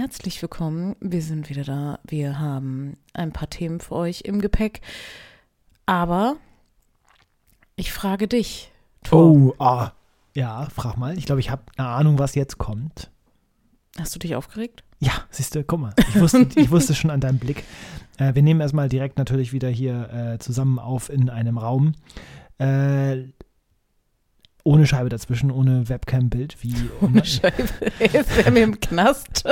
Herzlich willkommen. Wir sind wieder da. Wir haben ein paar Themen für euch im Gepäck. Aber ich frage dich, Tom. Ja, frag mal. Ich glaube, ich habe eine Ahnung, was jetzt kommt. Hast du dich aufgeregt? Ja, siehst du, guck mal. Ich wusste schon an deinem Blick. Wir nehmen erstmal direkt natürlich wieder hier zusammen auf in einem Raum. Ohne Scheibe dazwischen, ohne Webcam-Bild. Ohne Scheibe. Jetzt wären wir im Knast.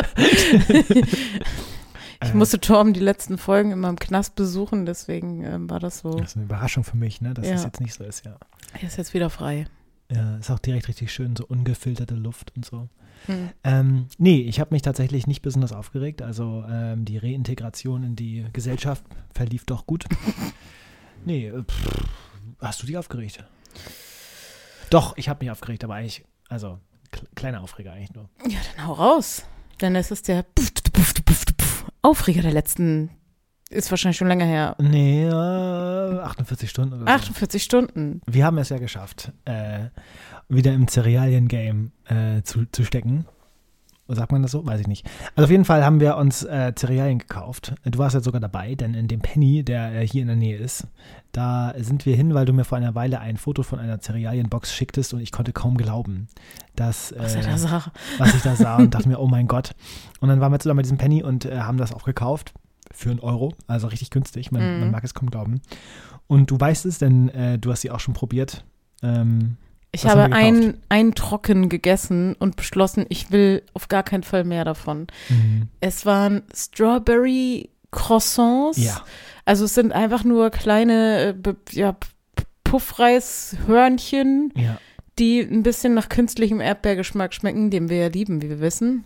Ich musste Torben die letzten Folgen immer im Knast besuchen, deswegen war das so. Das ist eine Überraschung für mich, ne, dass das jetzt nicht so ist, ja. Er ist jetzt wieder frei. Ja, ist auch direkt richtig schön, so ungefilterte Luft und so. Nee, ich habe mich tatsächlich nicht besonders aufgeregt. Also die Reintegration in die Gesellschaft verlief doch gut. Nee, hast du dich aufgeregt? Doch, ich habe mich aufgeregt, aber eigentlich, also kleiner Aufreger eigentlich nur. Ja, dann hau raus. Denn es ist der Aufreger der letzten, ist wahrscheinlich schon länger her. Nee, 48 Stunden oder so. 48 Stunden. Wir haben es ja geschafft, wieder im Cerealien-Game zu stecken. Sagt man das so? Weiß ich nicht. Also auf jeden Fall haben wir uns Cerealien gekauft. Du warst ja sogar dabei, denn in dem Penny, der hier in der Nähe ist, da sind wir hin, weil du mir vor einer Weile ein Foto von einer Cerealienbox schicktest und ich konnte kaum glauben, was ich da sah und dachte mir, oh mein Gott. Und dann waren wir zusammen bei diesem Penny und haben das auch gekauft für €1, also richtig günstig. Man mag es kaum glauben. Und du weißt es, denn du hast sie auch schon probiert. Ich habe einen Trocken gegessen und beschlossen, ich will auf gar keinen Fall mehr davon. Es waren Strawberry Croissants. Ja. Also es sind einfach nur kleine Puffreishörnchen, die ein bisschen nach künstlichem Erdbeergeschmack schmecken, den wir ja lieben, wie wir wissen.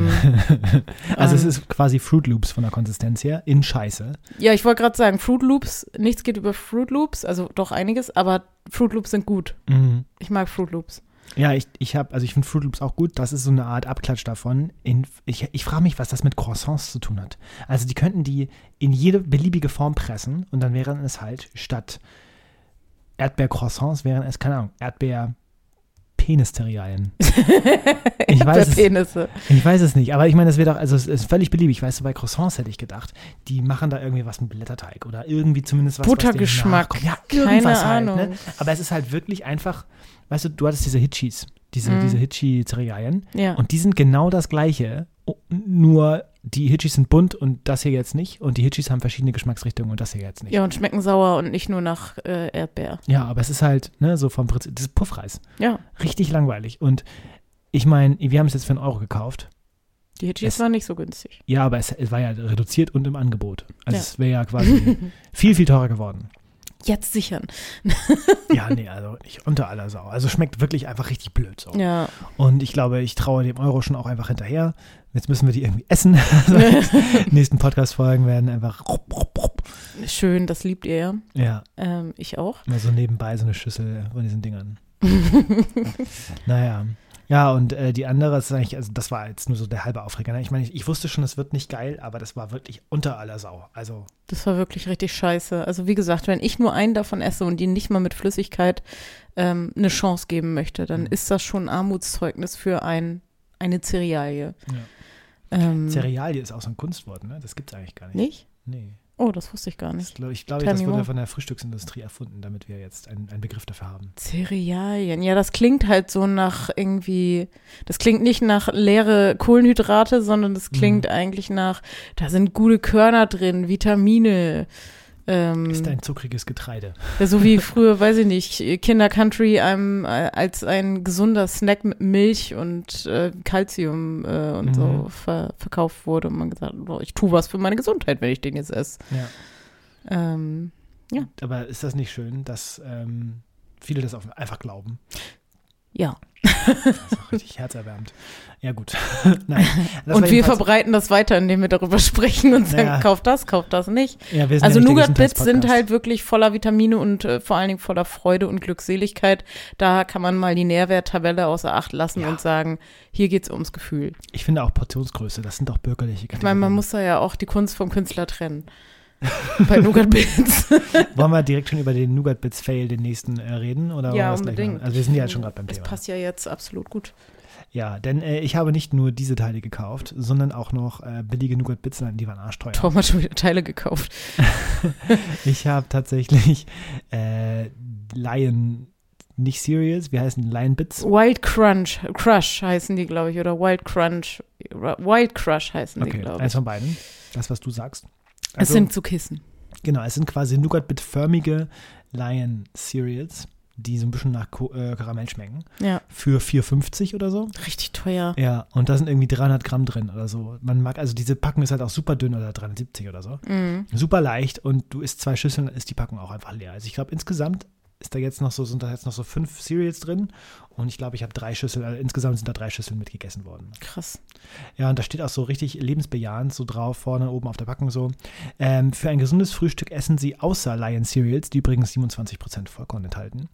Also es ist quasi Fruit Loops von der Konsistenz her, in Scheiße. Ja, ich wollte gerade sagen, Fruit Loops, nichts geht über Fruit Loops, also doch einiges, aber Fruit Loops sind gut. Ich mag Fruit Loops. Ja, ich finde Fruit Loops auch gut. Das ist so eine Art Abklatsch davon. Ich frage mich, was das mit Croissants zu tun hat. Also die könnten die in jede beliebige Form pressen und dann wären es halt statt Erdbeer-Croissants, wären es, keine Ahnung, Erdbeer-Penis-Cerealien. Ich weiß es nicht, aber ich meine, das wäre doch, also es ist völlig beliebig. Weißt du, bei Croissants hätte ich gedacht, die machen da irgendwie was mit Blätterteig oder irgendwie zumindest was, Buttergeschmack. Ja, irgendwas keine Ahnung. halt, ne? Aber es ist halt wirklich einfach, weißt du hattest diese Hitchis, diese Hitchi-Cerealien und die sind genau das Gleiche, nur die Hitchis sind bunt und das hier jetzt nicht und die Hitchis haben verschiedene Geschmacksrichtungen und das hier jetzt nicht. Ja, und schmecken sauer und nicht nur nach Erdbeer. Ja, aber es ist halt, ne, so vom Prinzip, das ist Puffreis. Ja. Richtig langweilig und ich meine, wir haben es jetzt für €1 gekauft. Die Hitchis waren nicht so günstig. Ja, aber es war ja reduziert und im Angebot. Also es wäre ja quasi viel, viel teurer geworden. Jetzt sichern. Ja, nee, also nicht unter aller Sau. Also schmeckt wirklich einfach richtig blöd so. Ja. Und ich glaube, ich traue dem € schon auch einfach hinterher. Jetzt müssen wir die irgendwie essen. Also die nächsten Podcast-Folgen werden einfach schön, das liebt ihr ja. Ich auch. Mal so nebenbei so eine Schüssel von diesen Dingern. Naja. Ja, und die andere ist eigentlich, also das war jetzt nur so der halbe Aufreger. Ne? Ich meine, ich wusste schon, es wird nicht geil, aber das war wirklich unter aller Sau. Also das war wirklich richtig scheiße. Also wie gesagt, wenn ich nur einen davon esse und ihn nicht mal mit Flüssigkeit eine Chance geben möchte, dann ist das schon ein Armutszeugnis für eine Cerealie. Ja. Cerealie ist auch so ein Kunstwort, ne? Das gibt es eigentlich gar nicht. Nicht? Nee. Oh, das wusste ich gar nicht. Ich glaube, das wurde von der Frühstücksindustrie erfunden, damit wir jetzt einen Begriff dafür haben. Cerealien, ja, das klingt halt so nach irgendwie, das klingt nicht nach leere Kohlenhydrate, sondern das klingt eigentlich nach, da sind gute Körner drin, Vitamine. Ist ein zuckriges Getreide. Ja, so wie früher, weiß ich nicht, Kinder Country als ein gesunder Snack mit Milch und Calcium und so verkauft wurde und man gesagt hat, ich tue was für meine Gesundheit, wenn ich den jetzt esse. Ja. Ja. Aber ist das nicht schön, dass viele das einfach glauben? Ja. Das ist auch richtig herzerwärmend. Ja, gut. Nein, und wir verbreiten das weiter, indem wir darüber sprechen und sagen, kauf das nicht. Ja, also Nougat-Bits sind halt wirklich voller Vitamine und vor allen Dingen voller Freude und Glückseligkeit. Da kann man mal die Nährwerttabelle außer Acht lassen und sagen, hier geht's ums Gefühl. Ich finde auch Portionsgröße, das sind auch bürgerliche Kategorien. Ich meine, man muss da ja auch die Kunst vom Künstler trennen. Bei Nougat-Bits. Wollen wir direkt schon über den Nougat-Bits-Fail, den nächsten, reden? Oder ja, unbedingt. Also wir sind ja jetzt schon gerade beim Thema. Das passt ja jetzt absolut gut. Ja, denn ich habe nicht nur diese Teile gekauft, sondern auch noch billige Nougat-Bits, die waren arschteuer. Tom hat schon wieder Teile gekauft. Ich habe tatsächlich Lion, nicht Cereals, wie heißen die? Lion Bits? Wild Crush heißen die, glaube ich, oder Wild Crush heißen die, Okay, glaube ich. eins von beiden. Das, was du sagst. Es Also, sind so Kissen. genau, es sind quasi Nougat-Bit-förmige Lion Cereals, die so ein bisschen nach Karamell schmecken. Ja, Für 4,50 oder so. richtig teuer. Ja, und da sind irgendwie 300 Gramm drin oder so. Man mag, also diese Packung ist halt auch super dünn oder 370 oder so. Mhm. Super leicht und du isst 2 Schüsseln, dann ist die Packung auch einfach leer. Also ich glaube, insgesamt sind da jetzt noch so 5 Cereals drin und ich glaube, ich habe 3 Schüsseln, also insgesamt sind da 3 Schüsseln mitgegessen worden. Krass. Ja, und da steht auch so richtig lebensbejahend so drauf, vorne oben auf der Packung so. Für ein gesundes Frühstück essen Sie außer Lion Cereals, die übrigens 27% Vollkorn enthalten.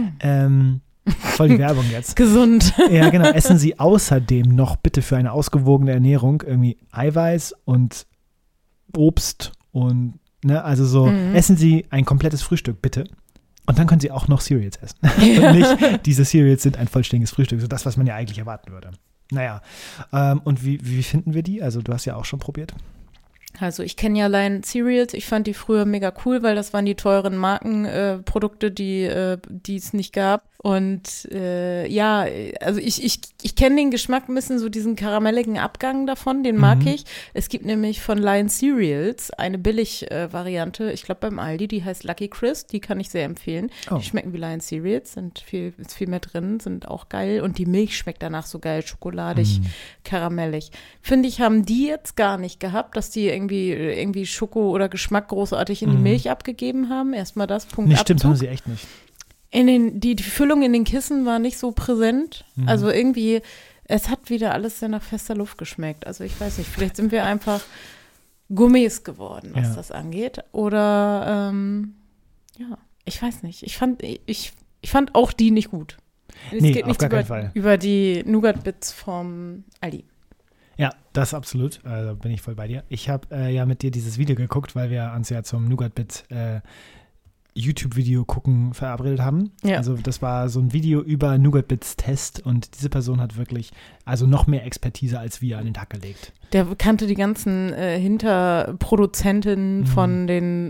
Voll die Werbung jetzt. Gesund. Ja, genau. Essen Sie außerdem noch bitte für eine ausgewogene Ernährung irgendwie Eiweiß und Obst und, ne, also so, essen Sie ein komplettes Frühstück, bitte. Und dann können Sie auch noch Cereals essen. Ja. Und nicht, diese Cereals sind ein vollständiges Frühstück, so das, was man ja eigentlich erwarten würde. Naja, und wie finden wir die? Also du hast ja auch schon probiert. Also ich kenne ja Lion Cereals. Ich fand die früher mega cool, weil das waren die teuren Markenprodukte, die es nicht gab. Und ja, also ich kenne den Geschmack ein bisschen, so diesen karamelligen Abgang davon, den mag ich. Es gibt nämlich von Lion Cereals eine Billig-Variante, ich glaube beim Aldi, die heißt Lucky Crisp, die kann ich sehr empfehlen. Oh. Die schmecken wie Lion Cereals, ist viel mehr drin, sind auch geil. Und die Milch schmeckt danach so geil, schokoladig, karamellig. Finde ich, haben die jetzt gar nicht gehabt, dass die irgendwie Schoko oder Geschmack großartig in die Milch abgegeben haben. Erstmal das, Punkt Nee, stimmt, Abzug. haben sie echt nicht. Die Füllung in den Kissen war nicht so präsent. Also irgendwie, es hat wieder alles sehr nach fester Luft geschmeckt. Also ich weiß nicht, vielleicht sind wir einfach Gummis geworden, was das angeht. Oder, ja, ich weiß nicht. Ich fand auch die nicht gut. Es Nee, geht auf nichts gar keinen Fall. über die Nougat-Bits vom Aldi. Ja, das absolut. Also bin ich voll bei dir. Ich habe ja mit dir dieses Video geguckt, weil wir uns ja zum Nougat-Bit YouTube-Video gucken verabredet haben. Ja. Also das war so ein Video über Nougat-Bits Test und diese Person hat wirklich also noch mehr Expertise als wir an den Tag gelegt. Der kannte die ganzen Hinterproduzenten von den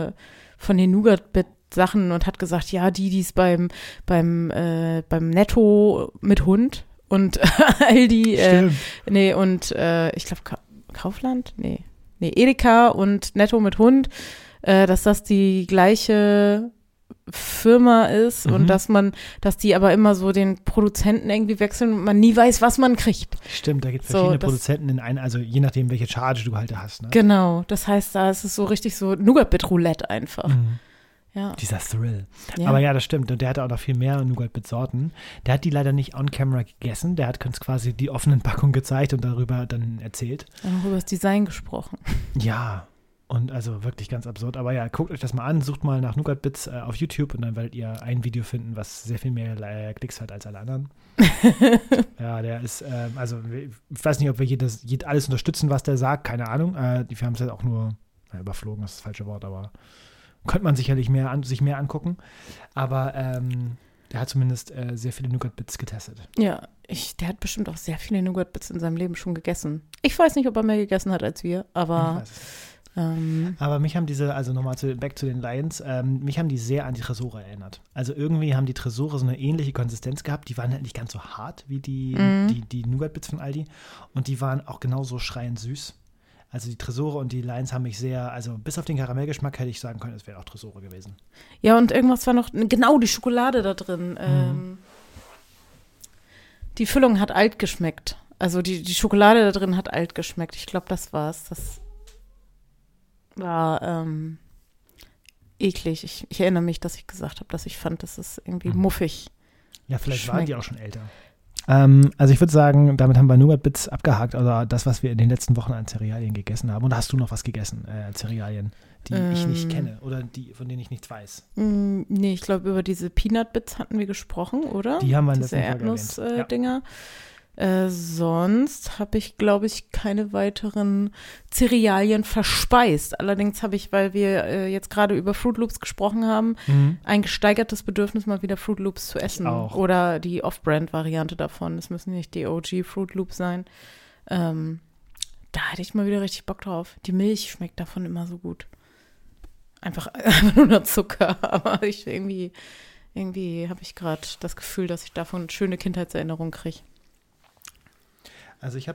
Nougat-Bit-Sachen und hat gesagt, ja, die es beim Netto mit Hund und Aldi, ich glaube Kaufland? Nee, Edeka und Netto mit Hund, dass das die gleiche Firma ist und dass die aber immer so den Produzenten irgendwie wechseln und man nie weiß, was man kriegt. Stimmt, da gibt es verschiedene Produzenten in einen, also je nachdem, welche Charge du halt hast. Ne? Genau, das heißt, da ist es so richtig so Nougat-Bit-Roulette einfach. Ja. Dieser Thrill. Ja. Aber ja, das stimmt. Und der hatte auch noch viel mehr Nougat-Bit-Sorten. Der hat die leider nicht on camera gegessen. Der hat uns quasi die offenen Packungen gezeigt und darüber dann erzählt. Auch über das Design gesprochen. Ja, und also wirklich ganz absurd. Aber ja, guckt euch das mal an, sucht mal nach Nougat-Bits auf YouTube und dann werdet ihr ein Video finden, was sehr viel mehr Klicks hat als alle anderen. Ja, der ist, also ich weiß nicht, ob wir alles unterstützen, was der sagt, keine Ahnung. Wir haben es halt auch nur überflogen, das ist das falsche Wort, aber könnte man sicherlich sich mehr angucken. Aber der hat zumindest sehr viele Nougat-Bits getestet. Ja, der hat bestimmt auch sehr viele Nougat-Bits in seinem Leben schon gegessen. Ich weiß nicht, ob er mehr gegessen hat als wir, aber Ich weiß es nicht. Aber mich haben also nochmal back zu den Lions, mich haben die sehr an die Tresore erinnert. Also irgendwie haben die Tresore so eine ähnliche Konsistenz gehabt. Die waren halt nicht ganz so hart wie die Nougat-Bits von Aldi. Und die waren auch genauso schreiend süß. Also die Tresore und die Lions haben mich sehr, also bis auf den Karamellgeschmack hätte ich sagen können, es wären auch Tresore gewesen. Ja, und irgendwas war noch, genau, die Schokolade da drin. Die Füllung hat alt geschmeckt. Also die Schokolade da drin hat alt geschmeckt. Ich glaube, das war's. Das war eklig. Ich erinnere mich, dass ich gesagt habe, dass ich fand, das ist irgendwie muffig. Ja, vielleicht waren die auch schon älter. Also ich würde sagen, damit haben wir Nougat-Bits abgehakt, also das, was wir in den letzten Wochen an Cerealien gegessen haben. Oder hast du noch was gegessen, Cerealien, die ich nicht kenne oder von denen ich nichts weiß? Nee, ich glaube, über diese Peanut-Bits hatten wir gesprochen, oder? Die haben wir in diese der letzten Folge erwähnt. Erdnuss-Dinger. Sonst habe ich, glaube ich, keine weiteren Cerealien verspeist. Allerdings habe ich, weil wir jetzt gerade über Fruit Loops gesprochen haben, ein gesteigertes Bedürfnis, mal wieder Fruit Loops zu essen. auch. Oder die Off-Brand-Variante davon. Es müssen nicht die OG Fruit Loops sein. Da hätte ich mal wieder richtig Bock drauf. Die Milch schmeckt davon immer so gut. Einfach nur noch Zucker. Aber irgendwie habe ich gerade das Gefühl, dass ich davon schöne Kindheitserinnerungen kriege. Also ich habe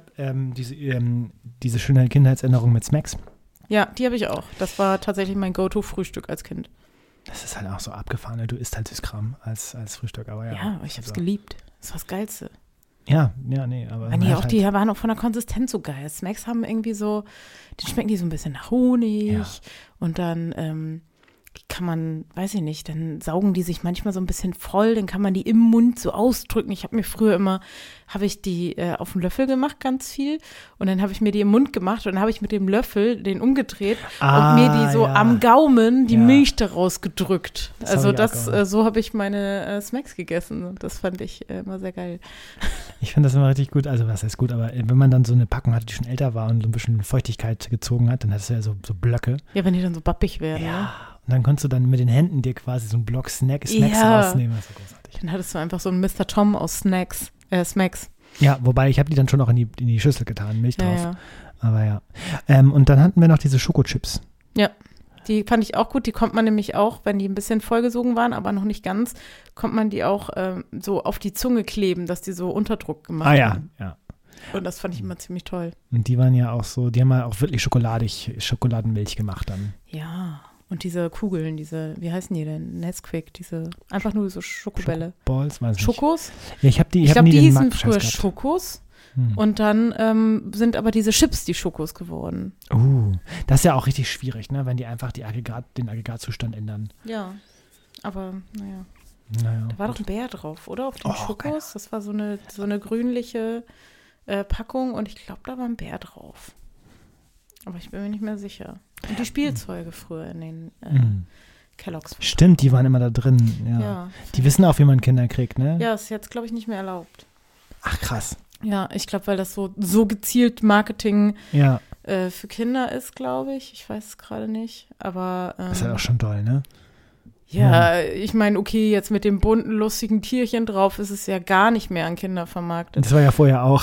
diese schöne Kindheitserinnerung mit Smacks. Ja, die habe ich auch. Das war tatsächlich mein Go-To-Frühstück als Kind. Das ist halt auch so abgefahren, ne? Du isst halt Süßkram als Frühstück, aber ja. Ja, ich habe es geliebt. Das war das Geilste. Ja, nee, aber. Nee, auch die waren auch von der Konsistenz so geil. Smacks haben irgendwie so, den schmecken die so ein bisschen nach Honig und dann kann man, weiß ich nicht, dann saugen die sich manchmal so ein bisschen voll, dann kann man die im Mund so ausdrücken. Ich habe mir früher immer, habe ich die auf den Löffel gemacht, ganz viel, und dann habe ich mir die im Mund gemacht und dann habe ich mit dem Löffel den umgedreht und mir die so am Gaumen die Milch daraus gedrückt. So habe ich meine Smacks gegessen. Das fand ich immer sehr geil. Ich finde das immer richtig gut, also was heißt gut, aber wenn man dann so eine Packung hatte, die schon älter war und so ein bisschen Feuchtigkeit gezogen hat, dann hattest du ja so Blöcke. Ja, wenn die dann so bappig werden. Ja. Ne? Und dann konntest du dann mit den Händen dir quasi so einen Block Snacks rausnehmen. Das ist großartig. Dann hattest du einfach so einen Mr. Tom aus Smacks. Ja, wobei ich habe die dann schon auch in die Schüssel getan, Milch drauf. Ja. Aber ja. Und dann hatten wir noch diese Schokochips. Ja, die fand ich auch gut. Die konnte man nämlich auch, wenn die ein bisschen vollgesogen waren, aber noch nicht ganz, konnte man die auch so auf die Zunge kleben, dass die so Unterdruck gemacht haben. Ja. Und das fand ich immer ziemlich toll. Und die waren ja auch so, die haben ja auch wirklich Schokoladenmilch gemacht dann. Ja. Und diese Kugeln, wie heißen die denn? Nesquik, einfach nur so Schokobälle. Balls, weiß nicht. Schokos? Ja, ich glaube, die hießen früher Schokos. Und dann sind aber diese Chips die Schokos geworden. Das ist ja auch richtig schwierig, ne? Wenn die einfach den Aggregatzustand ändern. Ja, aber naja. Da war doch ein Bär drauf, oder? Auf den Schokos. Das war so eine grünliche Packung und ich glaube, da war ein Bär drauf. Aber ich bin mir nicht mehr sicher. Und die Spielzeuge früher in den Kellogg's. Stimmt, die waren immer da drin. Ja. Die wissen auch, wie man Kinder kriegt, ne? Ja, ist jetzt, glaube ich, nicht mehr erlaubt. Ach, krass. Ja, ich glaube, weil das so gezielt Marketing für Kinder ist, glaube ich. Ich weiß es gerade nicht, aber ist halt auch schon toll, ne? Ja, ich meine, okay, jetzt mit dem bunten, lustigen Tierchen drauf ist es ja gar nicht mehr an Kinder vermarktet. Das war ja vorher auch.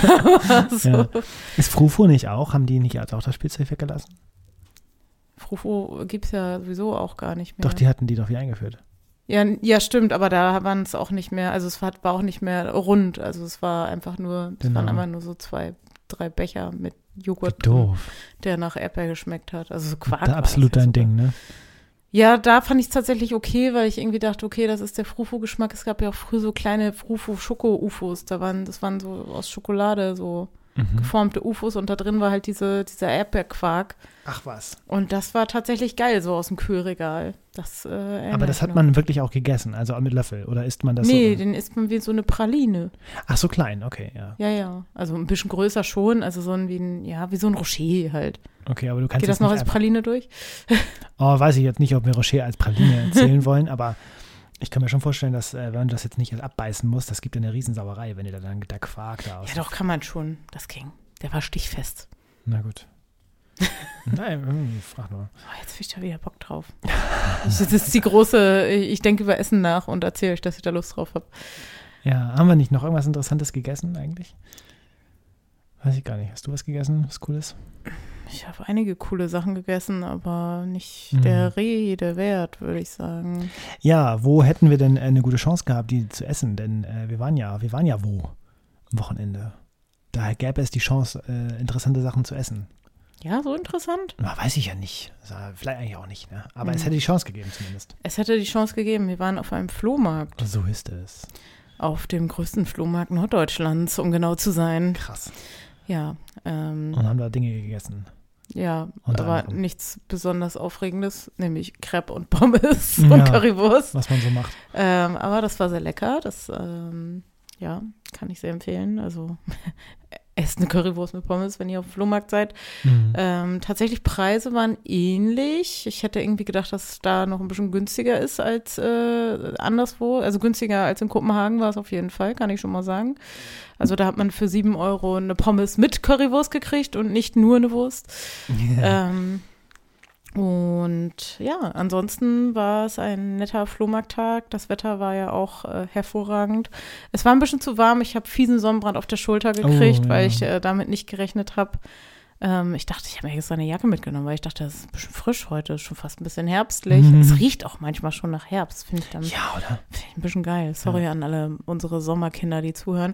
So. Ja. Ist Frufo nicht auch? Haben die nicht auch das Spielzeug weggelassen? Frufo gibt es ja sowieso auch gar nicht mehr. Doch, die hatten die doch wieder eingeführt. Ja, stimmt, aber da waren es auch nicht mehr, also es war auch nicht mehr rund, also es war einfach nur, waren einfach nur so 2, 3 Becher mit Joghurt, der nach Erdbeer geschmeckt hat, also so Quark. Da absolut dein Ding, ne? Ja, da fand ich es tatsächlich okay, weil ich irgendwie dachte, okay, das ist der Frufo-Geschmack. Es gab ja auch früher so kleine Frufo-Schoko-Ufos, das waren so aus Schokolade so geformte Ufos und da drin war halt dieser Erdbeerquark. Ach was. Und das war tatsächlich geil, so aus dem Kühlregal. Aber das hat man wirklich auch gegessen, also mit Löffel, oder isst man das so? Nee, den isst man wie so eine Praline. Ach, so klein, okay, ja. Ja, also ein bisschen größer schon, also wie so ein Rocher halt. Okay, aber du kannst Geht das noch als Praline durch? Weiß ich jetzt nicht, ob wir Rocher als Praline zählen wollen, aber ich kann mir schon vorstellen, dass, wenn man das jetzt nicht abbeißen muss, das gibt ja eine Riesensauerei, wenn ihr da dann der Quark da aus. Ja, doch, kann man schon. Das ging. Der war stichfest. Na gut. Nein, frag nur. Jetzt habe ich da wieder Bock drauf. Das ist die große, ich denke über Essen nach und erzähle euch, dass ich da Lust drauf habe. Ja, haben wir nicht noch irgendwas Interessantes gegessen eigentlich? Weiß ich gar nicht. Hast du was gegessen, was Cooles? Ich habe einige coole Sachen gegessen, aber nicht der Rede wert, würde ich sagen. Ja, wo hätten wir denn eine gute Chance gehabt, die zu essen? Denn wir waren ja wo am Wochenende? Daher gäbe es die Chance, interessante Sachen zu essen. Ja, so interessant? Na, weiß ich ja nicht. Vielleicht eigentlich auch nicht, ne? Aber es hätte die Chance gegeben zumindest. Es hätte die Chance gegeben. Wir waren auf einem Flohmarkt. So ist es. Auf dem größten Flohmarkt Norddeutschlands, um genau zu sein. Krass. Ja. Und haben da Dinge gegessen. Ja, aber nichts besonders Aufregendes, nämlich Crepe und Pommes und Currywurst. Was man so macht. Aber das war sehr lecker. Das, kann ich sehr empfehlen. Also esst eine Currywurst mit Pommes, wenn ihr auf dem Flohmarkt seid. Tatsächlich, Preise waren ähnlich. Ich hätte irgendwie gedacht, dass es da noch ein bisschen günstiger ist als anderswo. Also günstiger als in Kopenhagen war es auf jeden Fall, kann ich schon mal sagen. Also da hat man für 7 Euro eine Pommes mit Currywurst gekriegt und nicht nur eine Wurst. Yeah. Und ja, ansonsten war es ein netter Flohmarkttag. Das Wetter war ja auch hervorragend. Es war ein bisschen zu warm. Ich habe fiesen Sonnenbrand auf der Schulter gekriegt, weil ich damit nicht gerechnet habe. Ich dachte, ich habe mir extra eine Jacke mitgenommen, weil ich dachte, das ist ein bisschen frisch heute, ist schon fast ein bisschen herbstlich. Es riecht auch manchmal schon nach Herbst, finde ich dann. Ja, oder? Finde ich ein bisschen geil. Sorry an alle unsere Sommerkinder, die zuhören.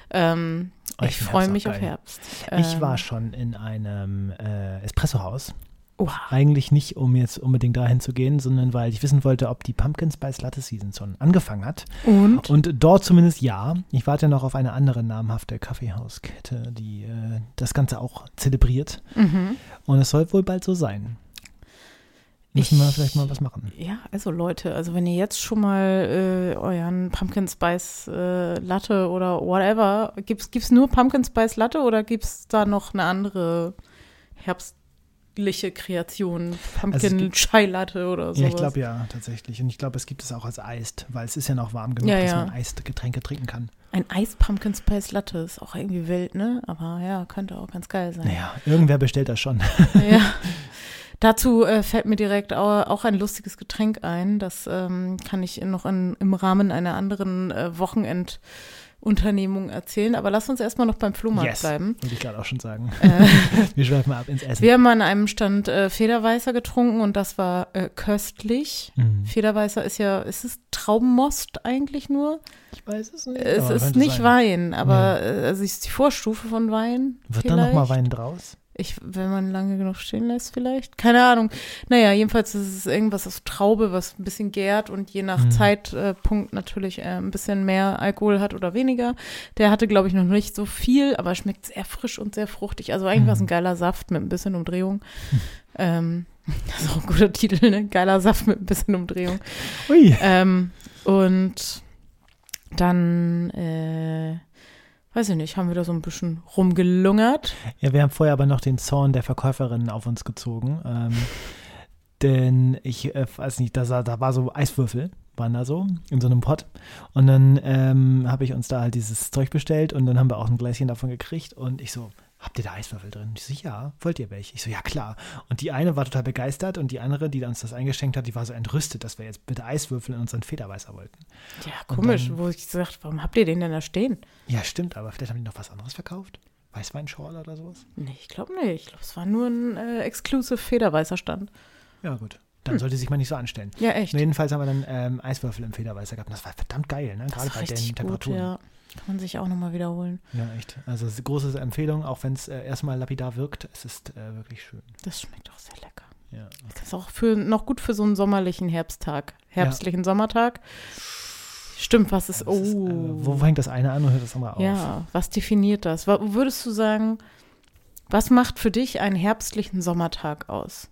Ich freue mich auf Herbst. Ich war schon in einem Espressohaus. Wow. Eigentlich nicht, um jetzt unbedingt dahin zu gehen, sondern weil ich wissen wollte, ob die Pumpkin Spice Latte Season schon angefangen hat. Und dort zumindest ja. Ich warte noch auf eine andere namhafte Kaffeehauskette, die das Ganze auch zelebriert. Und es soll wohl bald so sein. Müssen wir vielleicht mal was machen. Ja, also Leute, also wenn ihr jetzt schon mal euren Pumpkin Spice Latte oder whatever, gibt's nur Pumpkin Spice Latte oder gibt's da noch eine andere herbstliche Kreation, Pumpkin Chai Latte oder so? Ja, ich glaube ja, tatsächlich. Und ich glaube, es gibt es auch als Eist, weil es ist ja noch warm genug, dass man Eisgetränke trinken kann. Ein Eis-Pumpkin Spice Latte ist auch irgendwie wild, ne? Aber ja, könnte auch ganz geil sein. Naja, irgendwer bestellt das schon. Ja. Dazu fällt mir direkt auch ein lustiges Getränk ein. Das kann ich noch im Rahmen einer anderen Wochenendunternehmung erzählen. Aber lass uns erstmal noch beim Flohmarkt bleiben. Wollte ich gerade auch schon sagen. Wir schweifen mal ab ins Essen. Wir haben an einem Stand Federweißer getrunken und das war köstlich. Federweißer ist es Traubenmost eigentlich nur? Ich weiß es nicht. Es ist nicht Wein, aber also es ist die Vorstufe von Wein. Wird da nochmal Wein draus? Wenn man lange genug stehen lässt vielleicht. Keine Ahnung. Naja, jedenfalls ist es irgendwas aus Traube, was ein bisschen gärt und je nach Zeitpunkt natürlich ein bisschen mehr Alkohol hat oder weniger. Der hatte, glaube ich, noch nicht so viel, aber schmeckt sehr frisch und sehr fruchtig. Also eigentlich war es ein geiler Saft mit ein bisschen Umdrehung. Das ist auch ein guter Titel, ne? Geiler Saft mit ein bisschen Umdrehung. Ui. Und dann weiß ich nicht, haben wir da so ein bisschen rumgelungert. Ja, wir haben vorher aber noch den Zorn der Verkäuferin auf uns gezogen. Denn ich weiß nicht, da war so Eiswürfel, waren da so, in so einem Pott. Und dann habe ich uns da halt dieses Zeug bestellt und dann haben wir auch ein Gläschen davon gekriegt. Und ich so, habt ihr da Eiswürfel drin? Ich so, ja, wollt ihr welche? Ich so, ja, klar. Und die eine war total begeistert und die andere, die uns das eingeschenkt hat, die war so entrüstet, dass wir jetzt bitte Eiswürfel in unseren Federweißer wollten. Ja, komisch, wo ich gesagt, warum habt ihr den denn da stehen? Ja, stimmt, aber vielleicht haben die noch was anderes verkauft? Weißweinschorle oder sowas? Nee, ich glaube nicht. Ich glaube, es war nur ein exclusive Federweißer Stand. Ja, gut. Dann sollte sich mal nicht so anstellen. Ja, echt. Und jedenfalls haben wir dann Eiswürfel im Federweißer gehabt. Und das war verdammt geil, ne? Gerade bei den Temperaturen. Ja. Kann man sich auch nochmal wiederholen. Ja, echt. Also es ist eine große Empfehlung, auch wenn es erstmal lapidar wirkt. Es ist wirklich schön. Das schmeckt auch sehr lecker. Ja. Das ist auch noch gut für so einen sommerlichen herbstlichen Sommertag. Stimmt, was ist, wo fängt das eine an und hört das andere auf? Ja, was definiert das? Würdest du sagen, was macht für dich einen herbstlichen Sommertag aus?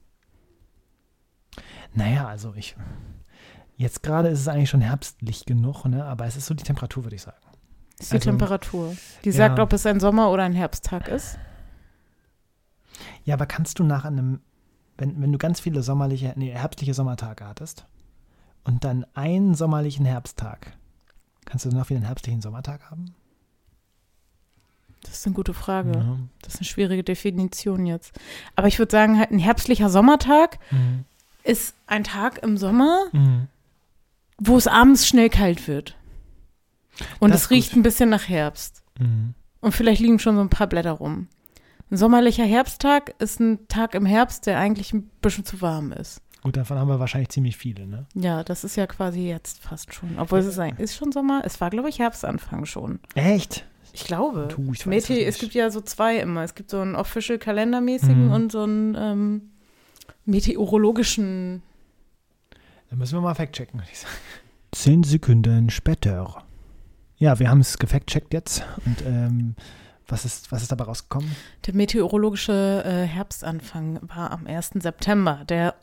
Naja, also jetzt gerade ist es eigentlich schon herbstlich genug, ne? Aber es ist so die Temperatur, würde ich sagen. Das ist die Temperatur. Die sagt, ob es ein Sommer- oder ein Herbsttag ist? Ja, aber kannst du nach einem, wenn du ganz viele herbstliche Sommertage hattest und dann einen sommerlichen Herbsttag, kannst du danach wieder einen herbstlichen Sommertag haben? Das ist eine gute Frage. Ja. Das ist eine schwierige Definition jetzt. Aber ich würde sagen, halt ein herbstlicher Sommertag ist ein Tag im Sommer, wo es abends schnell kalt wird. Und es riecht ein bisschen nach Herbst. Und vielleicht liegen schon so ein paar Blätter rum. Ein sommerlicher Herbsttag ist ein Tag im Herbst, der eigentlich ein bisschen zu warm ist. Gut, davon haben wir wahrscheinlich ziemlich viele, ne? Ja, das ist ja quasi jetzt fast schon. Obwohl es ist schon Sommer. Es war, glaube ich, Herbstanfang schon. Echt? Ich glaube. Ich weiß es gibt ja so zwei immer. Es gibt so einen Official-Kalendermäßigen und so einen meteorologischen. Da müssen wir mal fact-checken, würde ich sagen. 10 Sekunden später. Ja, wir haben es gefact-checkt jetzt. Und was ist dabei rausgekommen? Der meteorologische Herbstanfang war am 1. September. Der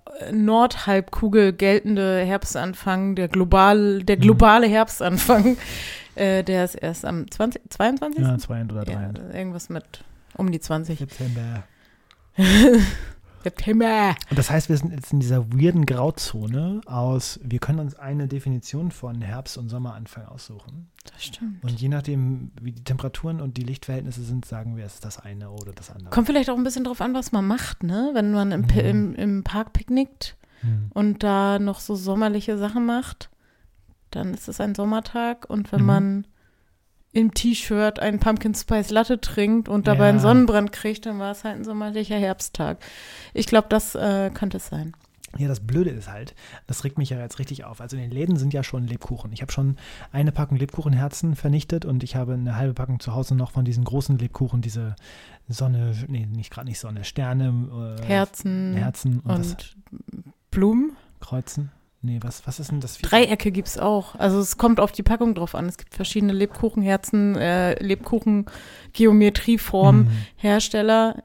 Nordhalbkugel geltende Herbstanfang, der globale Herbstanfang Der ist erst am 22. Ja, 2 oder 3. Ja, irgendwas mit um die 20. September. September. Und das heißt, wir sind jetzt in dieser weirden Grauzone aus, wir können uns eine Definition von Herbst- und Sommeranfang aussuchen. Das stimmt. Und je nachdem, wie die Temperaturen und die Lichtverhältnisse sind, sagen wir, es ist das eine oder das andere. Kommt vielleicht auch ein bisschen drauf an, was man macht, ne? Wenn man im Park picknickt und da noch so sommerliche Sachen macht, dann ist es ein Sommertag. Und wenn man im T-Shirt einen Pumpkin Spice Latte trinkt und dabei einen Sonnenbrand kriegt, dann war es halt ein sommerlicher Herbsttag. Ich glaube, das könnte es sein. Ja, das Blöde ist halt, das regt mich ja jetzt richtig auf. Also in den Läden sind ja schon Lebkuchen. Ich habe schon eine Packung Lebkuchenherzen vernichtet und ich habe eine halbe Packung zu Hause noch von diesen großen Lebkuchen, diese Sonne, nicht Sonne, Sterne, Herzen und Blumen. Kreuzen. Nee, was ist denn das? Dreiecke gibt's auch. Also es kommt auf die Packung drauf an. Es gibt verschiedene Lebkuchenherzen, Lebkuchen-Geometrieformen, Hersteller.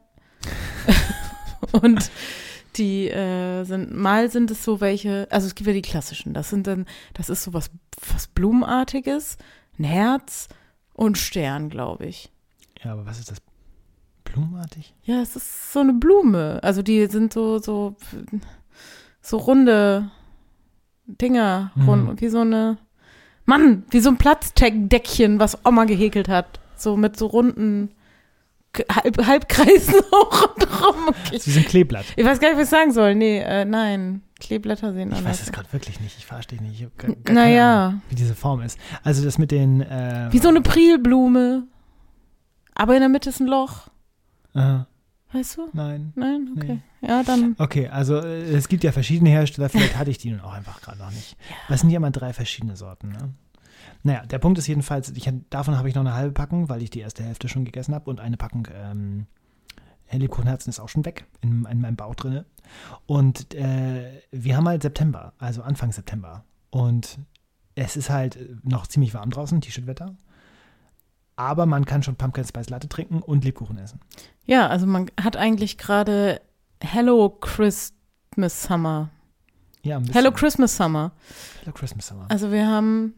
Und die sind es so welche, also es gibt ja die klassischen. Das ist so was Blumenartiges, ein Herz und Stern, glaube ich. Ja, aber was ist das? Blumenartig? Ja, es ist so eine Blume. Also die sind so runde Dinger, wie so ein Platzdeckchen, was Oma gehäkelt hat. So mit so runden Halbkreisen auch drum. Okay. Sie sind Kleeblatt. Ich weiß gar nicht, was ich sagen soll. Nee, nein. Kleeblätter sehen anders. Ich weiß es gerade wirklich nicht. Ich verstehe nicht. Ich habe gar keine Ahnung, wie diese Form ist. Also das mit den wie so eine Prilblume. Aber in der Mitte ist ein Loch. Weißt du? Nein. Nein? Okay. Nee. Ja, dann. Okay, also es gibt ja verschiedene Hersteller, vielleicht hatte ich die nun auch einfach gerade noch nicht. Ja. Das sind ja mal 3 verschiedene Sorten, ne? Naja, der Punkt ist jedenfalls, davon habe ich noch eine halbe Packung, weil ich die erste Hälfte schon gegessen habe und eine Packung Lebkuchenherzen ist auch schon weg in meinem Bauch drin. Und wir haben halt September, also Anfang September. Und es ist halt noch ziemlich warm draußen, T-Shirt-Wetter. Aber man kann schon Pumpkin Spice Latte trinken und Lebkuchen essen. Ja, also man hat eigentlich gerade Hello Christmas Summer. Ja, Hello Christmas Summer. Hello Christmas Summer. Also wir haben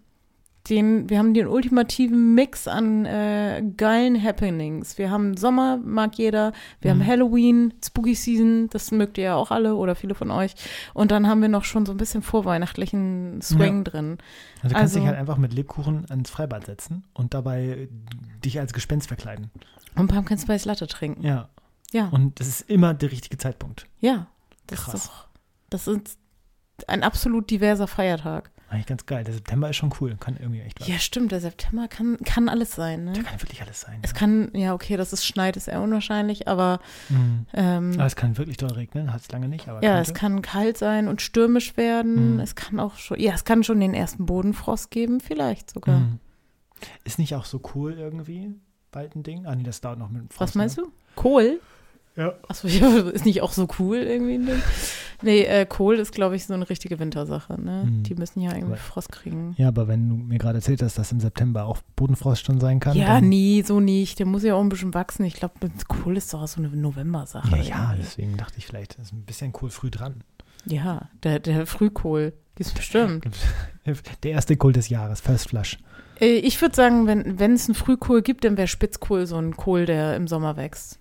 den ultimativen Mix an geilen Happenings. Wir haben Sommer, mag jeder. Wir haben Halloween, Spooky Season, das mögt ihr ja auch alle oder viele von euch. Und dann haben wir noch schon so ein bisschen vorweihnachtlichen Swing drin. Also du kannst dich halt einfach mit Lebkuchen ans Freibad setzen und dabei dich als Gespenst verkleiden. Und Pumpkin Spice Latte trinken. Ja. Ja. Und das ist immer der richtige Zeitpunkt. Ja. Krass. Das ist ein absolut diverser Feiertag. Eigentlich ganz geil. Der September ist schon cool. Kann irgendwie echt was. Ja, stimmt. Der September kann alles sein, ne? Der kann wirklich alles sein. Es kann, ja, okay, dass es schneit, ist eher unwahrscheinlich, aber aber es kann wirklich doll regnen. Hat es lange nicht, aber ja, es kann kalt sein und stürmisch werden. Es kann auch schon, es kann schon den ersten Bodenfrost geben, vielleicht sogar. Ist nicht auch so cool irgendwie bald ein Ding? Ah, nee, das dauert noch mit dem Frost. Was meinst du? Kohl? Ja. Achso, ist nicht auch so cool irgendwie ein Ding? Nee, Kohl ist, glaube ich, so eine richtige Wintersache, ne? Die müssen ja irgendwie Frost kriegen. Ja, aber wenn du mir gerade erzählt hast, dass im September auch Bodenfrost schon sein kann. Ja, nee, so nicht. Der muss ja auch ein bisschen wachsen. Ich glaube, Kohl ist doch so eine November-Sache. Ja, deswegen dachte ich vielleicht, ist ein bisschen Kohl früh dran. Ja, der Frühkohl. Gibt's bestimmt. Der erste Kohl des Jahres, First Flush. Ich würde sagen, wenn es einen Frühkohl gibt, dann wäre Spitzkohl so ein Kohl, der im Sommer wächst.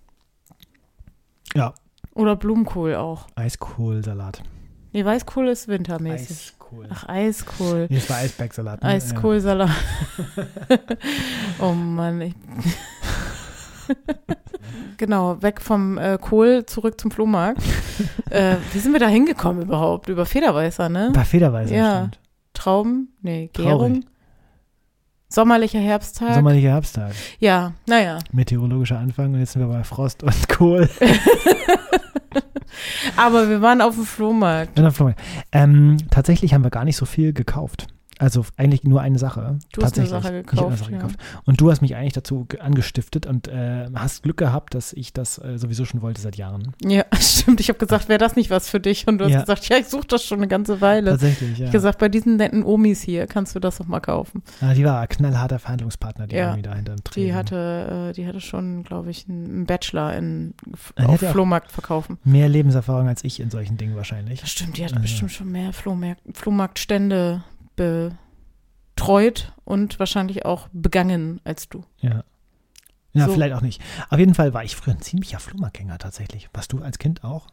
Ja. Oder Blumenkohl auch. Eiskohlsalat. Nee, Weißkohl ist wintermäßig. Eiskohl. Ach, Eiskohl. Nee, das war Eisbergsalat. Ne? Eiskohlsalat. Oh Mann. Genau, weg vom Kohl, zurück zum Flohmarkt. Wie sind wir da hingekommen überhaupt? Über Federweißer, ne? Bei Federweißer, ja. Stimmt. Trauben? Nee, Gärung. Sommerlicher Herbsttag. Ja, naja. Meteorologischer Anfang und jetzt sind wir bei Frost und Kohl. Aber wir waren auf dem Flohmarkt. Tatsächlich haben wir gar nicht so viel gekauft. Also eigentlich nur eine Sache. Du hast eine Sache gekauft. Ich habe eine Sache gekauft. Und du hast mich eigentlich dazu angestiftet und hast Glück gehabt, dass ich das sowieso schon wollte seit Jahren. Ja, stimmt. Ich habe gesagt, wäre das nicht was für dich? Und du hast gesagt, ja, ich suche das schon eine ganze Weile. Tatsächlich, ja. Ich habe gesagt, bei diesen netten Omis hier kannst du das doch mal kaufen. Ja, die war ein knallharter Verhandlungspartner, die irgendwie da hinterm Tresen. Die hatte schon, glaube ich, einen Bachelor auf Flohmarkt verkaufen. Mehr Lebenserfahrung als ich in solchen Dingen wahrscheinlich. Das stimmt, die hat bestimmt schon mehr Flohmarktstände betreut und wahrscheinlich auch begangen als du. Ja. Ja, So. vielleicht auch nicht. Auf jeden Fall war ich früher ein ziemlicher Flohmarktgänger tatsächlich. Warst du als Kind auch?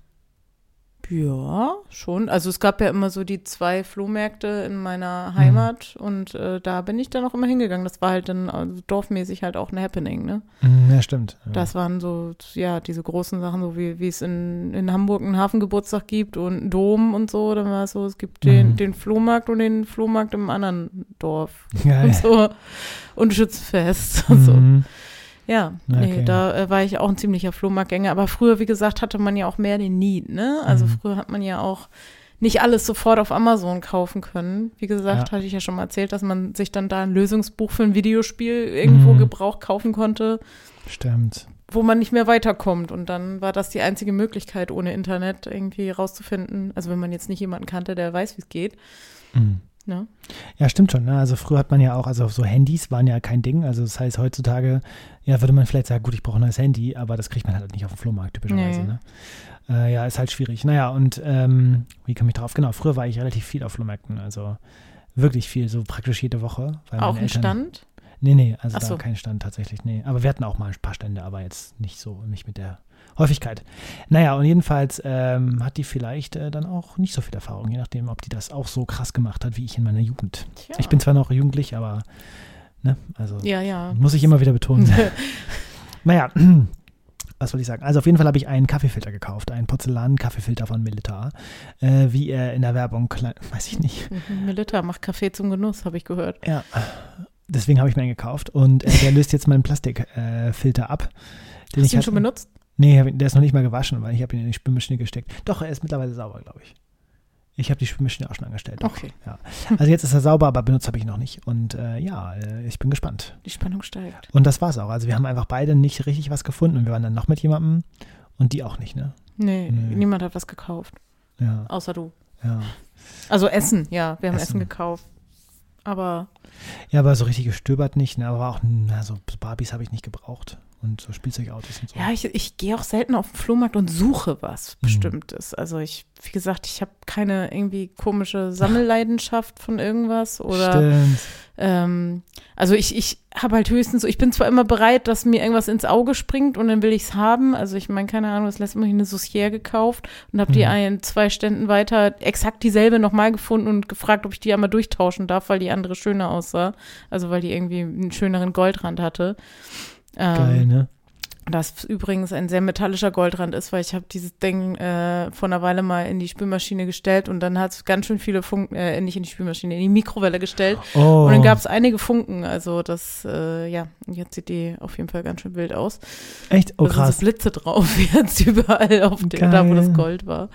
Ja, schon. Also es gab ja immer so die 2 Flohmärkte in meiner Heimat und da bin ich dann auch immer hingegangen. Das war halt dann also dorfmäßig halt auch ein Happening, ne? Ja, stimmt. Ja. Das waren so, ja, diese großen Sachen, so wie es in Hamburg einen Hafengeburtstag gibt und einen Dom und so. Dann war es so, es gibt den Flohmarkt und den Flohmarkt im anderen Dorf. Geil. Und so. Und Schützenfest und so. Mhm. Ja, Okay. nee, da war ich auch ein ziemlicher Flohmarktgänger. Aber früher, wie gesagt, hatte man ja auch mehr den Need, ne? Also früher hat man ja auch nicht alles sofort auf Amazon kaufen können. Wie gesagt, hatte ich ja schon mal erzählt, dass man sich dann da ein Lösungsbuch für ein Videospiel irgendwo gebraucht kaufen konnte, Stimmt. wo man nicht mehr weiterkommt. Und dann war das die einzige Möglichkeit, ohne Internet irgendwie rauszufinden. Also wenn man jetzt nicht jemanden kannte, der weiß, wie es geht. Mhm. Ne? Ja, stimmt schon. Ne? Also früher hat man ja auch, also so Handys waren ja kein Ding. Also das heißt, heutzutage, ja, würde man vielleicht sagen, gut, ich brauche ein neues Handy, aber das kriegt man halt nicht auf dem Flohmarkt typischerweise. Nee. Ne? Ja, ist halt schwierig. Naja, und wie komme ich drauf? Genau, früher war ich relativ viel auf Flohmärkten, also wirklich viel, so praktisch jede Woche. Weil Auch meine ein Eltern, Stand? Nee, also Ach da so. kein Stand tatsächlich, nee. Aber wir hatten auch mal ein paar Stände, aber jetzt nicht mit der Häufigkeit. Naja, und jedenfalls hat die vielleicht dann auch nicht so viel Erfahrung, je nachdem, ob die das auch so krass gemacht hat, wie ich in meiner Jugend. Tja. Ich bin zwar noch jugendlich, aber, ne, also Ja. muss ich immer wieder betonen. Naja, was soll ich sagen? Also auf jeden Fall habe ich einen Kaffeefilter gekauft, einen Porzellan-Kaffeefilter von Melitta, wie er in der Werbung, weiß ich nicht. Melitta macht Kaffee zum Genuss, habe ich gehört. Ja, deswegen habe ich mir einen gekauft und der löst jetzt meinen Plastikfilter ab. Hast du ihn schon benutzt? Nee, der ist noch nicht mal gewaschen, weil ich habe ihn in die Spülmaschine gesteckt. Doch, er ist mittlerweile sauber, glaube ich. Ich habe die Spülmaschine auch schon angestellt. Doch. Okay. Ja. Also jetzt ist er sauber, aber benutzt habe ich ihn noch nicht. Und ich bin gespannt. Die Spannung steigt. Und das war's auch. Also wir haben einfach beide nicht richtig was gefunden. Und wir waren dann noch mit jemandem und die auch nicht, ne? Nee, niemand hat was gekauft. Ja. Außer du. Ja. Also Essen, ja. Wir haben Essen. Essen gekauft. Aber Ja, aber so richtig gestöbert nicht. Ne? Aber auch so Barbies habe ich nicht gebraucht. Und so Spielzeugautos und so. ja, ich gehe auch selten auf den Flohmarkt und suche was Bestimmtes. Also wie gesagt, ich habe keine irgendwie komische Sammelleidenschaft von irgendwas oder Stimmt. also ich habe halt höchstens so, ich bin zwar immer bereit, dass mir irgendwas ins Auge springt und dann will ich es haben. Also ich meine, keine Ahnung, das letzte Mal eine Saucier gekauft und habe die 2 Ständen weiter exakt dieselbe nochmal gefunden und gefragt, ob ich die einmal durchtauschen darf, weil die andere schöner aussah. Also weil die irgendwie einen schöneren Goldrand hatte. Geil, ne? Das übrigens ein sehr metallischer Goldrand ist, weil ich habe dieses Ding vor einer Weile mal in die Spülmaschine gestellt und dann hat es ganz schön viele Funken, nicht in die Spülmaschine, in die Mikrowelle gestellt. Oh. Und dann gab es einige Funken, also das, jetzt sieht die auf jeden Fall ganz schön wild aus. Echt? Oh, Da sind krass. so Blitze drauf, jetzt überall auf da, wo das Gold war.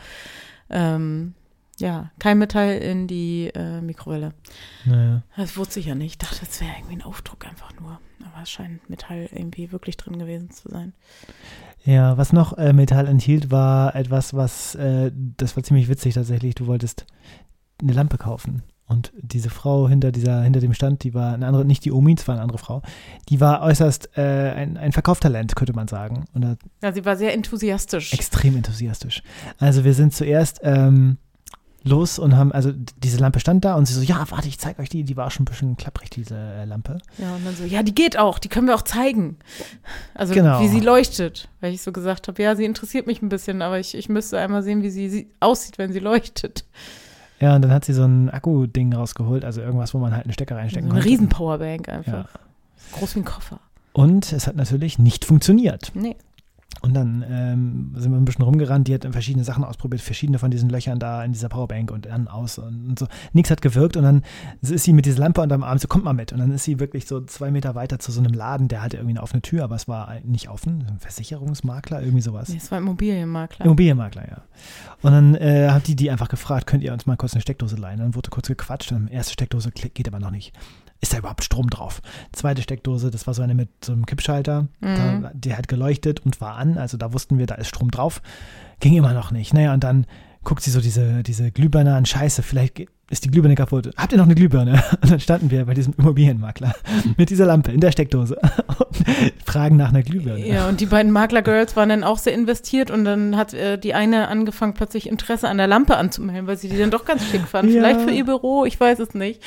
Kein Metall in die Mikrowelle. Naja. Das wusste ich ja nicht. Ich dachte, das wäre irgendwie ein Aufdruck einfach nur. Aber es scheint Metall irgendwie wirklich drin gewesen zu sein. Ja, was noch Metall enthielt, war etwas, das war ziemlich witzig tatsächlich. Du wolltest eine Lampe kaufen. Und diese Frau hinter dem Stand, die war eine andere, nicht die Omi, es war eine andere Frau, die war äußerst ein Verkaufstalent, könnte man sagen. Und Ja, sie war sehr enthusiastisch. extrem enthusiastisch. Also wir sind zuerst los und haben, also diese Lampe stand da und sie so, ja, warte, ich zeig euch die war schon ein bisschen klapprig, diese Lampe. Ja, und dann so, ja, die geht auch, die können wir auch zeigen. Also Genau. wie sie leuchtet. Weil ich so gesagt habe, ja, sie interessiert mich ein bisschen, aber ich müsste einmal sehen, wie sie aussieht, wenn sie leuchtet. Ja, und dann hat sie so ein Akku-Ding rausgeholt, also irgendwas, wo man halt einen Stecker reinstecken So eine konnte. Riesen-Powerbank einfach. Ja. Groß wie ein Koffer. Und es hat natürlich nicht funktioniert. Nee. Und dann sind wir ein bisschen rumgerannt, die hat verschiedene Sachen ausprobiert, verschiedene von diesen Löchern da in dieser Powerbank und an, aus und so. Nichts hat gewirkt und dann ist sie mit dieser Lampe unterm Arm, so kommt mal mit. Und dann ist sie wirklich so 2 Meter weiter zu so einem Laden, der hatte irgendwie eine offene Tür, aber es war nicht offen, ein Versicherungsmakler, irgendwie sowas. Nee, es war Immobilienmakler. Immobilienmakler, ja. Und dann hat die einfach gefragt, könnt ihr uns mal kurz eine Steckdose leihen? Dann wurde kurz gequatscht, und erste Steckdose geht aber noch nicht. Ist da überhaupt Strom drauf? Zweite Steckdose, das war so eine mit so einem Kippschalter, die hat geleuchtet und war an, also da wussten wir, da ist Strom drauf. Ging immer noch nicht. Naja, und dann guckt sie so diese Glühbirne an, scheiße, vielleicht ist die Glühbirne kaputt. Habt ihr noch eine Glühbirne? Und dann standen wir bei diesem Immobilienmakler mit dieser Lampe in der Steckdose und fragen nach einer Glühbirne. Ja, und die beiden Makler-Girls waren dann auch sehr investiert und dann hat die eine angefangen, plötzlich Interesse an der Lampe anzumelden, weil sie die dann doch ganz schick fand. Ja. Vielleicht für ihr Büro, ich weiß es nicht.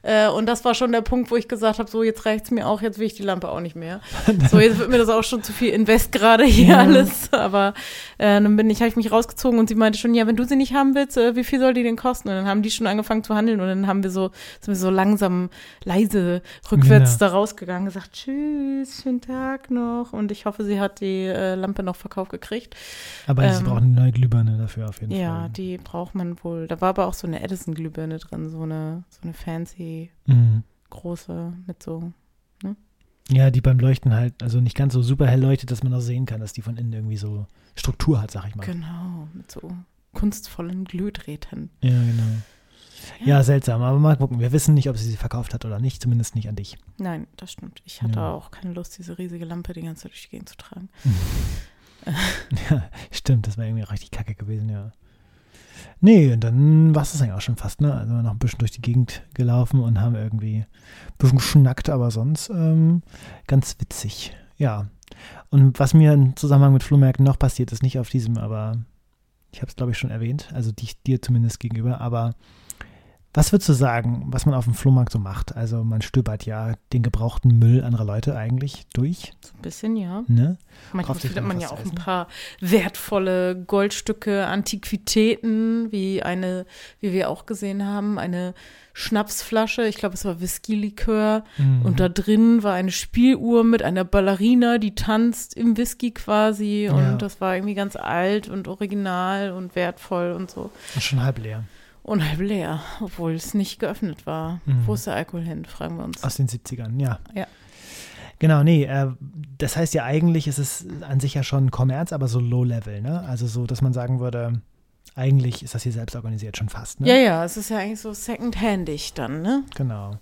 Und das war schon der Punkt, wo ich gesagt habe, so jetzt reicht's mir auch, jetzt will ich die Lampe auch nicht mehr. So, jetzt wird mir das auch schon zu viel Invest gerade hier alles. Aber dann habe ich mich rausgezogen und sie meinte schon, ja, wenn du sie nicht haben willst, wie viel soll die denn kosten? Und dann haben die schon angefangen zu handeln und dann sind wir so langsam, leise rückwärts da rausgegangen, gesagt, tschüss, schönen Tag noch. Und ich hoffe, sie hat die Lampe noch verkauft gekriegt. Aber sie brauchen eine neue Glühbirne dafür auf jeden Fall. Ja, die braucht man wohl. Da war aber auch so eine Edison-Glühbirne drin, so eine fancy, große mit so, ne? Ja, die beim Leuchten halt, also nicht ganz so super hell leuchtet, dass man auch sehen kann, dass die von innen irgendwie so Struktur hat, sag ich mal. Genau, mit so kunstvollen Glühdrähten. Ja, genau. Ja, seltsam, aber mal gucken. Wir wissen nicht, ob sie verkauft hat oder nicht, zumindest nicht an dich. Nein, das stimmt. Ich hatte auch keine Lust, diese riesige Lampe die ganze Zeit durch die Gegend zu tragen. Ja, stimmt, das wäre irgendwie richtig kacke gewesen, ja. Nee, und dann war es das eigentlich auch schon fast, ne? Also wir noch ein bisschen durch die Gegend gelaufen und haben irgendwie ein bisschen geschnackt, aber sonst ganz witzig. Ja. Und was mir im Zusammenhang mit Flohmärkten noch passiert ist, nicht auf diesem, aber ich habe es, glaube ich, schon erwähnt, also dir zumindest gegenüber, aber was würdest du sagen, was man auf dem Flohmarkt so macht? Also man stöbert ja den gebrauchten Müll anderer Leute eigentlich durch. So ein bisschen, ja. Ne? Manchmal findet man ja auch ein paar wertvolle Goldstücke, Antiquitäten, wie wir auch gesehen haben, eine Schnapsflasche, ich glaube, es war Whisky-Likör. Und da drin war eine Spieluhr mit einer Ballerina, die tanzt im Whisky quasi. Und das war irgendwie ganz alt und original und wertvoll und so. Und schon halb leer. Und halb leer, obwohl es nicht geöffnet war. Wo ist der Alkohol hin, fragen wir uns. Aus den 70ern, ja. Ja. Genau, nee, das heißt ja eigentlich ist es an sich ja schon Kommerz, aber so Low-Level, ne? Also so, dass man sagen würde, eigentlich ist das hier selbst organisiert schon fast, ne? Ja, es ist ja eigentlich so second-handig dann, ne? Genau.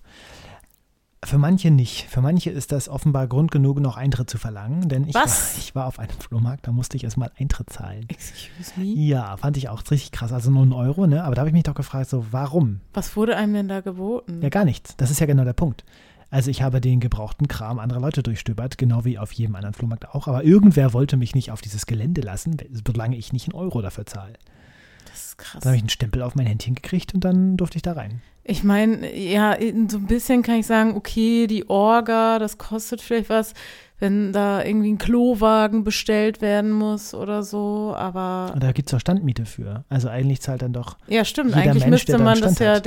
Für manche nicht. Für manche ist das offenbar Grund genug, noch Eintritt zu verlangen, denn ich war auf einem Flohmarkt, da musste ich erstmal Eintritt zahlen. Excuse me? Ja, fand ich auch richtig krass. Also nur 1 Euro, ne? Aber da habe ich mich doch gefragt, so warum? Was wurde einem denn da geboten? Ja, gar nichts. Das ist ja genau der Punkt. Also ich habe den gebrauchten Kram anderer Leute durchstöbert, genau wie auf jedem anderen Flohmarkt auch. Aber irgendwer wollte mich nicht auf dieses Gelände lassen, solange ich nicht 1 Euro dafür zahle. Das ist krass. Dann habe ich einen Stempel auf mein Händchen gekriegt und dann durfte ich da rein. Ich meine, ja, so ein bisschen kann ich sagen, okay, die Orga, das kostet vielleicht was, wenn da irgendwie ein Klowagen bestellt werden muss oder so, aber... Und da gibt es auch Standmiete für. Also eigentlich zahlt dann doch ja, stimmt. jeder Eigentlich Mensch, müsste man das ja hat.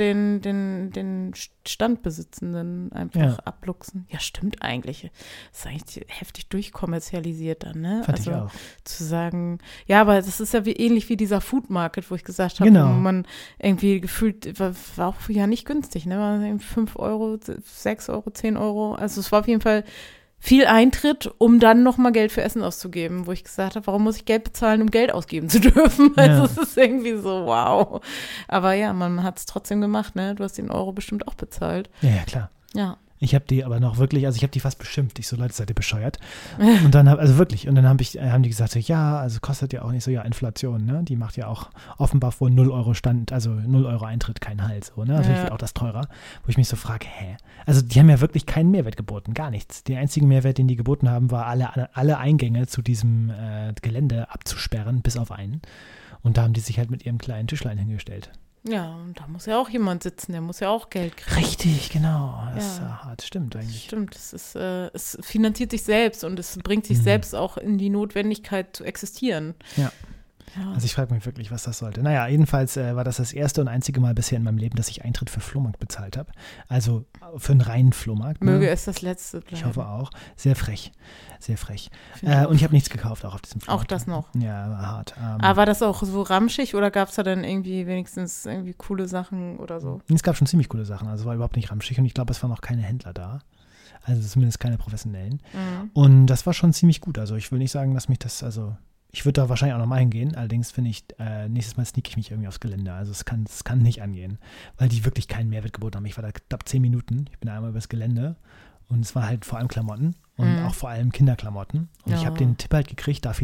den Standbesitzenden einfach abluchsen. Ja, stimmt eigentlich. Das ist eigentlich heftig durchkommerzialisiert dann, ne? Fand ich auch. Zu sagen, ja, aber das ist ja ähnlich wie dieser Food Market, wo ich gesagt habe, Genau. wo man irgendwie gefühlt, war auch ja nicht günstig, ne? War 5 Euro, 6 Euro, 10 Euro. Also es war auf jeden Fall viel Eintritt, um dann nochmal Geld für Essen auszugeben, wo ich gesagt habe, warum muss ich Geld bezahlen, um Geld ausgeben zu dürfen? Also es ist irgendwie so, wow. Aber ja, man hat es trotzdem gemacht, ne? Du hast den Euro bestimmt auch bezahlt. Ja, klar. Ja. Ich habe die aber noch wirklich, also ich habe die fast beschimpft. Ich so, Leute, seid ihr bescheuert? Und dann, haben die gesagt, so, ja, also kostet ja auch nicht so, ja, Inflation, ne? Die macht ja auch offenbar vor 0 Euro Stand, also 0 Euro Eintritt, kein Halt, so, ne? Natürlich wird auch das teurer, wo ich mich so frage, Also die haben ja wirklich keinen Mehrwert geboten, gar nichts. Der einzige Mehrwert, den die geboten haben, war alle Eingänge zu diesem Gelände abzusperren, bis auf einen. Und da haben die sich halt mit ihrem kleinen Tischlein hingestellt. Ja, und da muss ja auch jemand sitzen, der muss ja auch Geld kriegen. Richtig, genau. Das ist hart, stimmt eigentlich. Stimmt, es finanziert sich selbst und es bringt sich selbst auch in die Notwendigkeit zu existieren. Ja. Also ich frage mich wirklich, was das sollte. Naja, jedenfalls war das erste und einzige Mal bisher in meinem Leben, dass ich Eintritt für Flohmarkt bezahlt habe. Also für einen reinen Flohmarkt. Möge es das letzte bleiben. Ich hoffe auch. Sehr frech. Sehr frech. Und ich habe nichts gekauft, auch auf diesem Flohmarkt. Auch das noch? Ja, war hart. Aber war das auch so ramschig oder gab es da dann irgendwie wenigstens irgendwie coole Sachen oder so? Es gab schon ziemlich coole Sachen. Also es war überhaupt nicht ramschig und ich glaube, es waren auch keine Händler da. Also zumindest keine professionellen. Und das war schon ziemlich gut. Also ich will nicht sagen, dass mich das, also ich würde da wahrscheinlich auch nochmal hingehen, allerdings finde ich, nächstes Mal sneak ich mich irgendwie aufs Gelände. Also es kann nicht angehen, weil die wirklich keinen Mehrwert geboten haben. Ich war da knapp 10 Minuten, ich bin da einmal übers Gelände und es war halt vor allem Klamotten und auch vor allem Kinderklamotten. Und ich habe den Tipp halt gekriegt, da es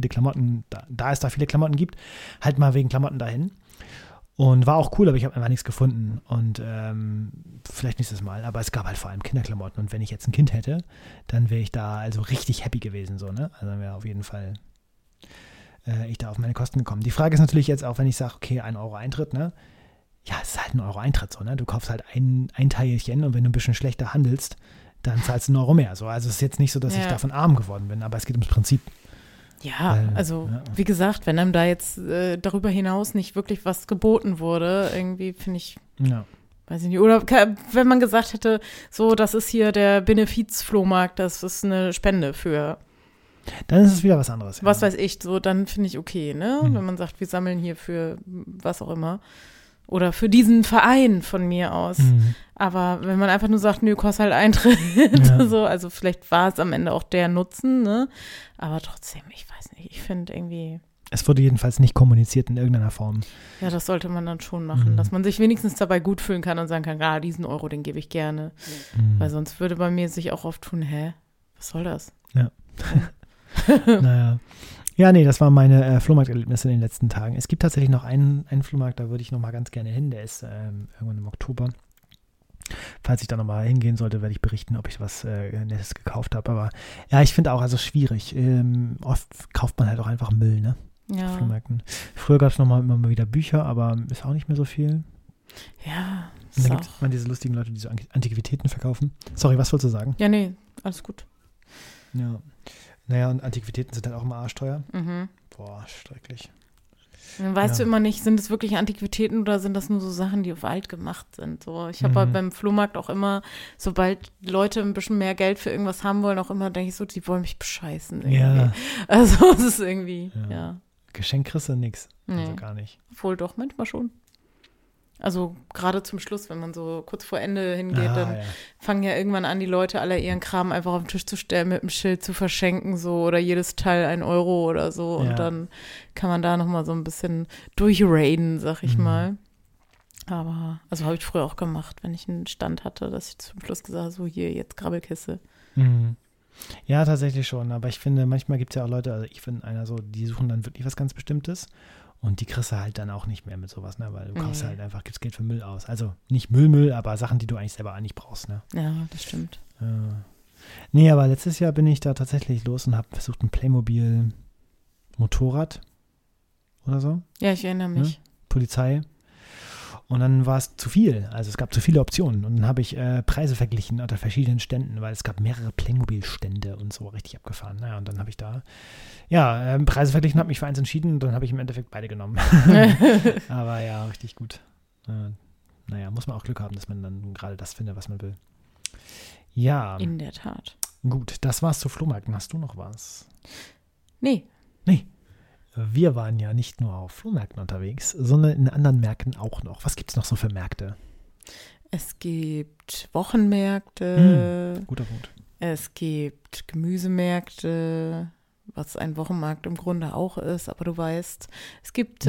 da viele Klamotten gibt, halt mal wegen Klamotten dahin. Und war auch cool, aber ich habe einfach nichts gefunden. Und vielleicht nächstes Mal, aber es gab halt vor allem Kinderklamotten. Und wenn ich jetzt ein Kind hätte, dann wäre ich da also richtig happy gewesen, so, ne? Also dann wäre auf jeden Fall ich da auf meine Kosten gekommen. Die Frage ist natürlich jetzt auch, wenn ich sage, okay, 1 Euro Eintritt, ne? ja, es ist halt ein Euro Eintritt so, ne? Du kaufst halt ein Teilchen und wenn du ein bisschen schlechter handelst, dann zahlst du einen Euro mehr. So. Also es ist jetzt nicht so, dass ich davon arm geworden bin, aber es geht ums Prinzip. Ja, wie gesagt, wenn einem da jetzt darüber hinaus nicht wirklich was geboten wurde, irgendwie finde ich, weiß ich nicht, oder wenn man gesagt hätte, so, das ist hier der Benefiz-Flohmarkt, das ist eine Spende für. Dann ist es wieder was anderes. Was weiß ich, so, dann finde ich okay, ne? Wenn man sagt, wir sammeln hier für was auch immer. Oder für diesen Verein von mir aus. Aber wenn man einfach nur sagt, nö, kostet halt Eintritt, so, also vielleicht war es am Ende auch der Nutzen, ne? Aber trotzdem, ich weiß nicht, ich finde irgendwie. Es wurde jedenfalls nicht kommuniziert in irgendeiner Form. Ja, das sollte man dann schon machen, dass man sich wenigstens dabei gut fühlen kann und sagen kann, diesen Euro, den gebe ich gerne. Weil sonst würde bei mir sich auch oft tun, was soll das? Ja. Naja. Ja, nee, das waren meine Flohmarkterlebnisse in den letzten Tagen. Es gibt tatsächlich noch einen Flohmarkt, da würde ich noch mal ganz gerne hin. Der ist irgendwann im Oktober. Falls ich da noch mal hingehen sollte, werde ich berichten, ob ich was Nettes gekauft habe. Aber ja, ich finde auch, also schwierig. Oft kauft man halt auch einfach Müll, ne? Ja. Auf Flohmärkten. Früher gab es immer mal wieder Bücher, aber ist auch nicht mehr so viel. Ja. Und dann gibt es diese lustigen Leute, die so Antiquitäten verkaufen. Sorry, was wolltest du sagen? Ja, nee, alles gut. Ja. Naja, und Antiquitäten sind halt auch immer arschteuer. Mhm. Boah, schrecklich. Dann weißt du immer nicht, sind es wirklich Antiquitäten oder sind das nur so Sachen, die auf alt gemacht sind. So, ich habe beim Flohmarkt auch immer, sobald Leute ein bisschen mehr Geld für irgendwas haben wollen, auch immer denke ich so, die wollen mich bescheißen. Irgendwie. Ja. Also es ist irgendwie, Geschenk kriegst du nix. Nee. Also gar nicht. Obwohl doch, manchmal schon. Also gerade zum Schluss, wenn man so kurz vor Ende hingeht, dann fangen ja irgendwann an, die Leute alle ihren Kram einfach auf den Tisch zu stellen, mit dem Schild zu verschenken, so, oder jedes Teil 1 Euro oder so. Und dann kann man da nochmal so ein bisschen durchraiden, sag ich mal. Aber, also habe ich früher auch gemacht, wenn ich einen Stand hatte, dass ich zum Schluss gesagt habe, so hier, jetzt Grabbelkiste. Ja, tatsächlich schon. Aber ich finde, manchmal gibt es ja auch Leute, also ich finde einer so, die suchen dann wirklich was ganz Bestimmtes. Und die kriegst du halt dann auch nicht mehr mit sowas, ne? Weil du kaufst halt einfach, gibst Geld für Müll aus. Also nicht Müll, aber Sachen, die du eigentlich selber auch nicht brauchst, ne? Ja, das stimmt. Nee, aber letztes Jahr bin ich da tatsächlich los und habe versucht, ein Playmobil Motorrad oder so. Ja, ich erinnere mich. Ne? Polizei. Und dann war es zu viel. Also es gab zu viele Optionen. Und dann habe ich Preise verglichen unter verschiedenen Ständen, weil es gab mehrere Playmobil-Stände und so, richtig abgefahren. Naja, und dann habe ich da Preise verglichen, habe mich für eins entschieden und dann habe ich im Endeffekt beide genommen. Aber ja, richtig gut. Naja, muss man auch Glück haben, dass man dann gerade das findet, was man will. Ja. In der Tat. Gut, das war's zu Flohmärkten. Hast du noch was? Nee. Wir waren ja nicht nur auf Flohmärkten unterwegs, sondern in anderen Märkten auch noch. Was gibt es noch so für Märkte? Es gibt Wochenmärkte. Guter Punkt. Es gibt Gemüsemärkte, was ein Wochenmarkt im Grunde auch ist, aber du weißt, es gibt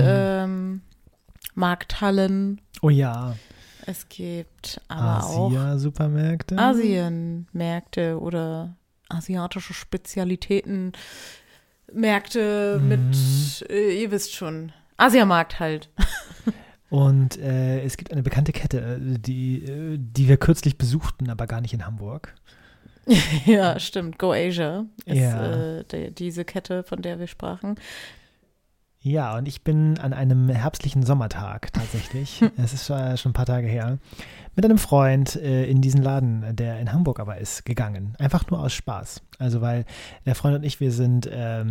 Markthallen. Oh ja. Es gibt aber auch Asia-Supermärkte. Asienmärkte oder asiatische Spezialitäten. Märkte mit, ihr wisst schon, Asiamarkt halt. Und es gibt eine bekannte Kette, die wir kürzlich besuchten, aber gar nicht in Hamburg. Ja, stimmt. Go Asia ist diese Kette, von der wir sprachen. Ja, und ich bin an einem herbstlichen Sommertag tatsächlich, es ist schon ein paar Tage her, mit einem Freund in diesen Laden, der in Hamburg aber ist, gegangen. Einfach nur aus Spaß. Also weil der Freund und ich, wir sind,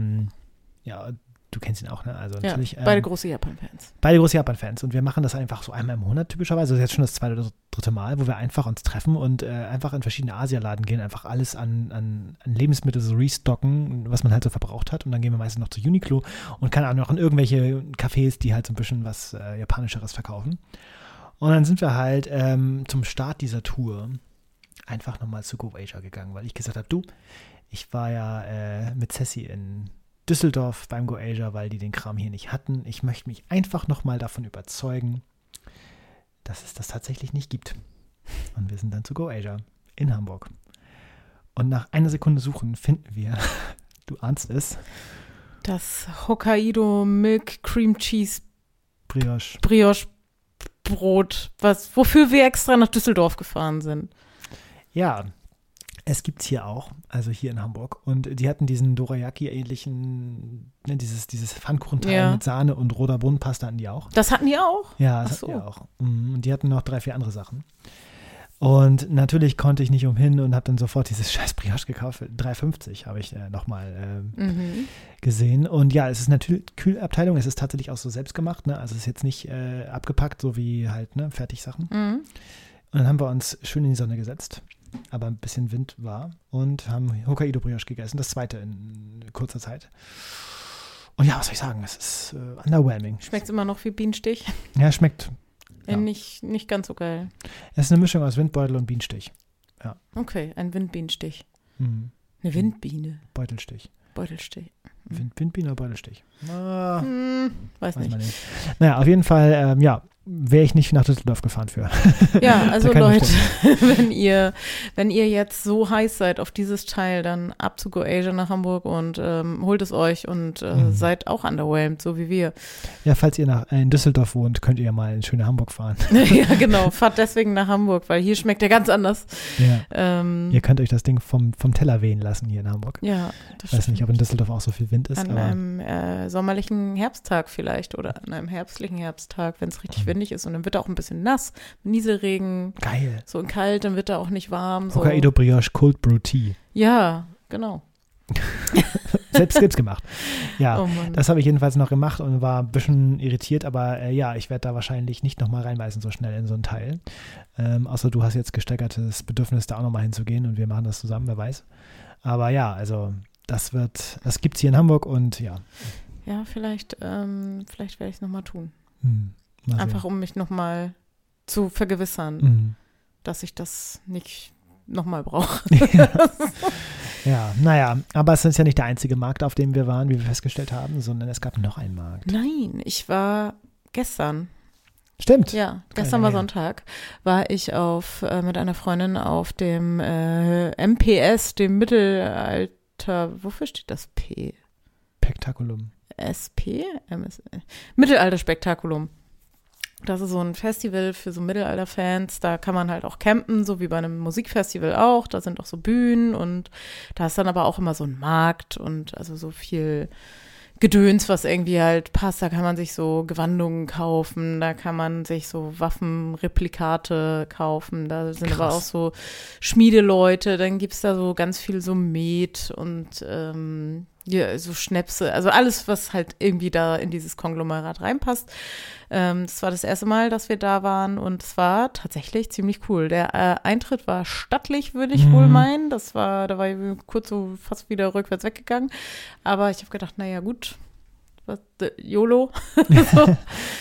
du kennst ihn auch, ne? Also natürlich. Beide große Japan-Fans. Beide große Japan-Fans. Und wir machen das einfach so einmal im Monat typischerweise. Das ist jetzt schon das 2. oder 3. Mal, wo wir einfach uns treffen und einfach in verschiedene Asialaden gehen, einfach alles an Lebensmittel so restocken, was man halt so verbraucht hat. Und dann gehen wir meistens noch zu Uniqlo und keine Ahnung, noch in irgendwelche Cafés, die halt so ein bisschen was Japanischeres verkaufen. Und dann sind wir halt zum Start dieser Tour einfach nochmal zu Go Asia gegangen, weil ich gesagt habe, ich war ja mit Ceci in Düsseldorf beim Go Asia, weil die den Kram hier nicht hatten. Ich möchte mich einfach nochmal davon überzeugen, dass es das tatsächlich nicht gibt. Und wir sind dann zu Go Asia in Hamburg. Und nach einer Sekunde Suchen finden wir, du ahnst es, das Hokkaido Milk Cream Cheese Brioche Brot, wofür wir extra nach Düsseldorf gefahren sind. Ja, Es gibt's hier auch, also hier in Hamburg. Und die hatten diesen Dorayaki-ähnlichen, ne, dieses Pfannkuchenteil mit Sahne und roter Bohnenpasta hatten die auch. Das hatten die auch? Ja, das hatten die auch. Und die hatten noch 3, 4 andere Sachen. Und natürlich konnte ich nicht umhin und habe dann sofort dieses scheiß Brioche gekauft. 3,50 habe ich nochmal gesehen. Und ja, es ist natürlich Kühlabteilung. Es ist tatsächlich auch so selbst gemacht. Ne? Also es ist jetzt nicht abgepackt, so wie halt ne, Fertigsachen. Und dann haben wir uns schön in die Sonne gesetzt, aber ein bisschen Wind war und haben Hokkaido Brioche gegessen. Das zweite in kurzer Zeit. Und ja, was soll ich sagen? Es ist underwhelming. Schmeckt es immer noch wie Bienenstich? Ja, schmeckt. Ja. Nicht ganz so geil. Es ist eine Mischung aus Windbeutel und Bienenstich. Ja. Okay, ein Windbienenstich. Mhm. Eine Windbiene. Beutelstich. Windbiene oder Beutelstich? Weiß nicht. Naja, auf jeden Fall, wäre ich nicht nach Düsseldorf gefahren für. Ja, also Leute, wenn ihr jetzt so heiß seid auf dieses Teil, dann ab zu GoAsia nach Hamburg und holt es euch und seid auch underwhelmed, so wie wir. Ja, falls ihr in Düsseldorf wohnt, könnt ihr mal in schöne Hamburg fahren. Ja, genau, fahrt deswegen nach Hamburg, weil hier schmeckt der ganz anders. Ja. Ihr könnt euch das Ding vom Teller wehen lassen hier in Hamburg. Ja, das stimmt. Ich weiß nicht, ob in Düsseldorf auch so viel Wind ist. An einem sommerlichen Herbsttag vielleicht oder an einem herbstlichen Herbsttag, wenn es richtig windig ist und dann wird er auch ein bisschen nass, Nieselregen. Geil. So und kalt, dann wird er auch nicht warm. So. Hokkaido Brioche Cold Brew Tea. Ja, genau. Selbst gemacht. Ja, das habe ich jedenfalls noch gemacht und war ein bisschen irritiert, aber ich werde da wahrscheinlich nicht nochmal reinbeißen so schnell in so ein Teil. Außer du hast jetzt gesteigertes Bedürfnis, da auch nochmal hinzugehen und wir machen das zusammen, wer weiß. Aber ja, also das gibt es hier in Hamburg und ja. Ja, vielleicht werde ich es nochmal tun. Einfach um mich nochmal zu vergewissern, dass ich das nicht nochmal brauche. Ja, naja, aber es ist ja nicht der einzige Markt, auf dem wir waren, wie wir festgestellt haben, sondern es gab noch einen Markt. Nein, ich war gestern. Stimmt. Ja, gestern war Sonntag, war ich mit einer Freundin auf dem MPS, dem Mittelalter, wofür steht das P? Spektakulum. SP? Mittelalter-Spektakulum. Das ist so ein Festival für so Mittelalter-Fans. Da kann man halt auch campen, so wie bei einem Musikfestival auch. Da sind auch so Bühnen und da ist dann aber auch immer so ein Markt und also so viel Gedöns, was irgendwie halt passt. Da kann man sich so Gewandungen kaufen, da kann man sich so Waffenreplikate kaufen. Da sind aber auch so Schmiedeleute. Dann gibt's da so ganz viel so Met und so Schnäpse, also alles, was halt irgendwie da in dieses Konglomerat reinpasst. Das war das erste Mal, dass wir da waren und es war tatsächlich ziemlich cool. Der Eintritt war stattlich, würde ich wohl meinen. Da war ich kurz so fast wieder rückwärts weggegangen. Aber ich habe gedacht, naja gut, YOLO. So.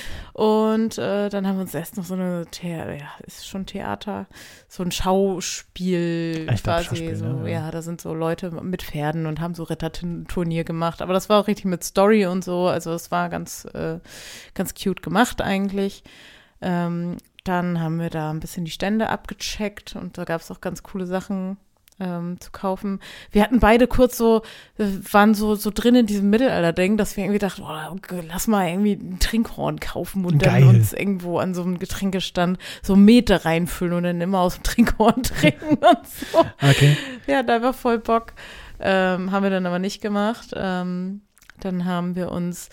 Und dann haben wir uns erst noch so ist schon Theater, so ein Schauspiel quasi. So, ja, da sind so Leute mit Pferden und haben so Ritterturnier gemacht. Aber das war auch richtig mit Story und so. Also es war ganz cute gemacht eigentlich. Dann haben wir da ein bisschen die Stände abgecheckt und da gab es auch ganz coole Sachen zu kaufen. Wir hatten beide kurz waren so drin in diesem Mittelalter-Ding, dass wir irgendwie dachten, lass mal irgendwie ein Trinkhorn kaufen und dann uns irgendwo an so einem Getränkestand so Meter reinfüllen und dann immer aus dem Trinkhorn trinken und so. Okay. Ja, da war voll Bock. Haben wir dann aber nicht gemacht. Dann haben wir uns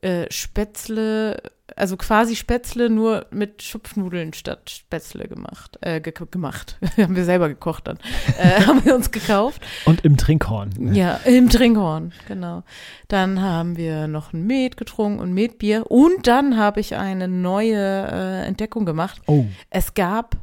Spätzle, also quasi Spätzle nur mit Schupfnudeln statt Spätzle gemacht. Haben wir selber gekocht dann. Haben wir uns gekauft. Und im Trinkhorn. Ja, im Trinkhorn, genau. Dann haben wir noch ein Met getrunken und Metbier. Und dann habe ich eine neue Entdeckung gemacht. Oh. Es gab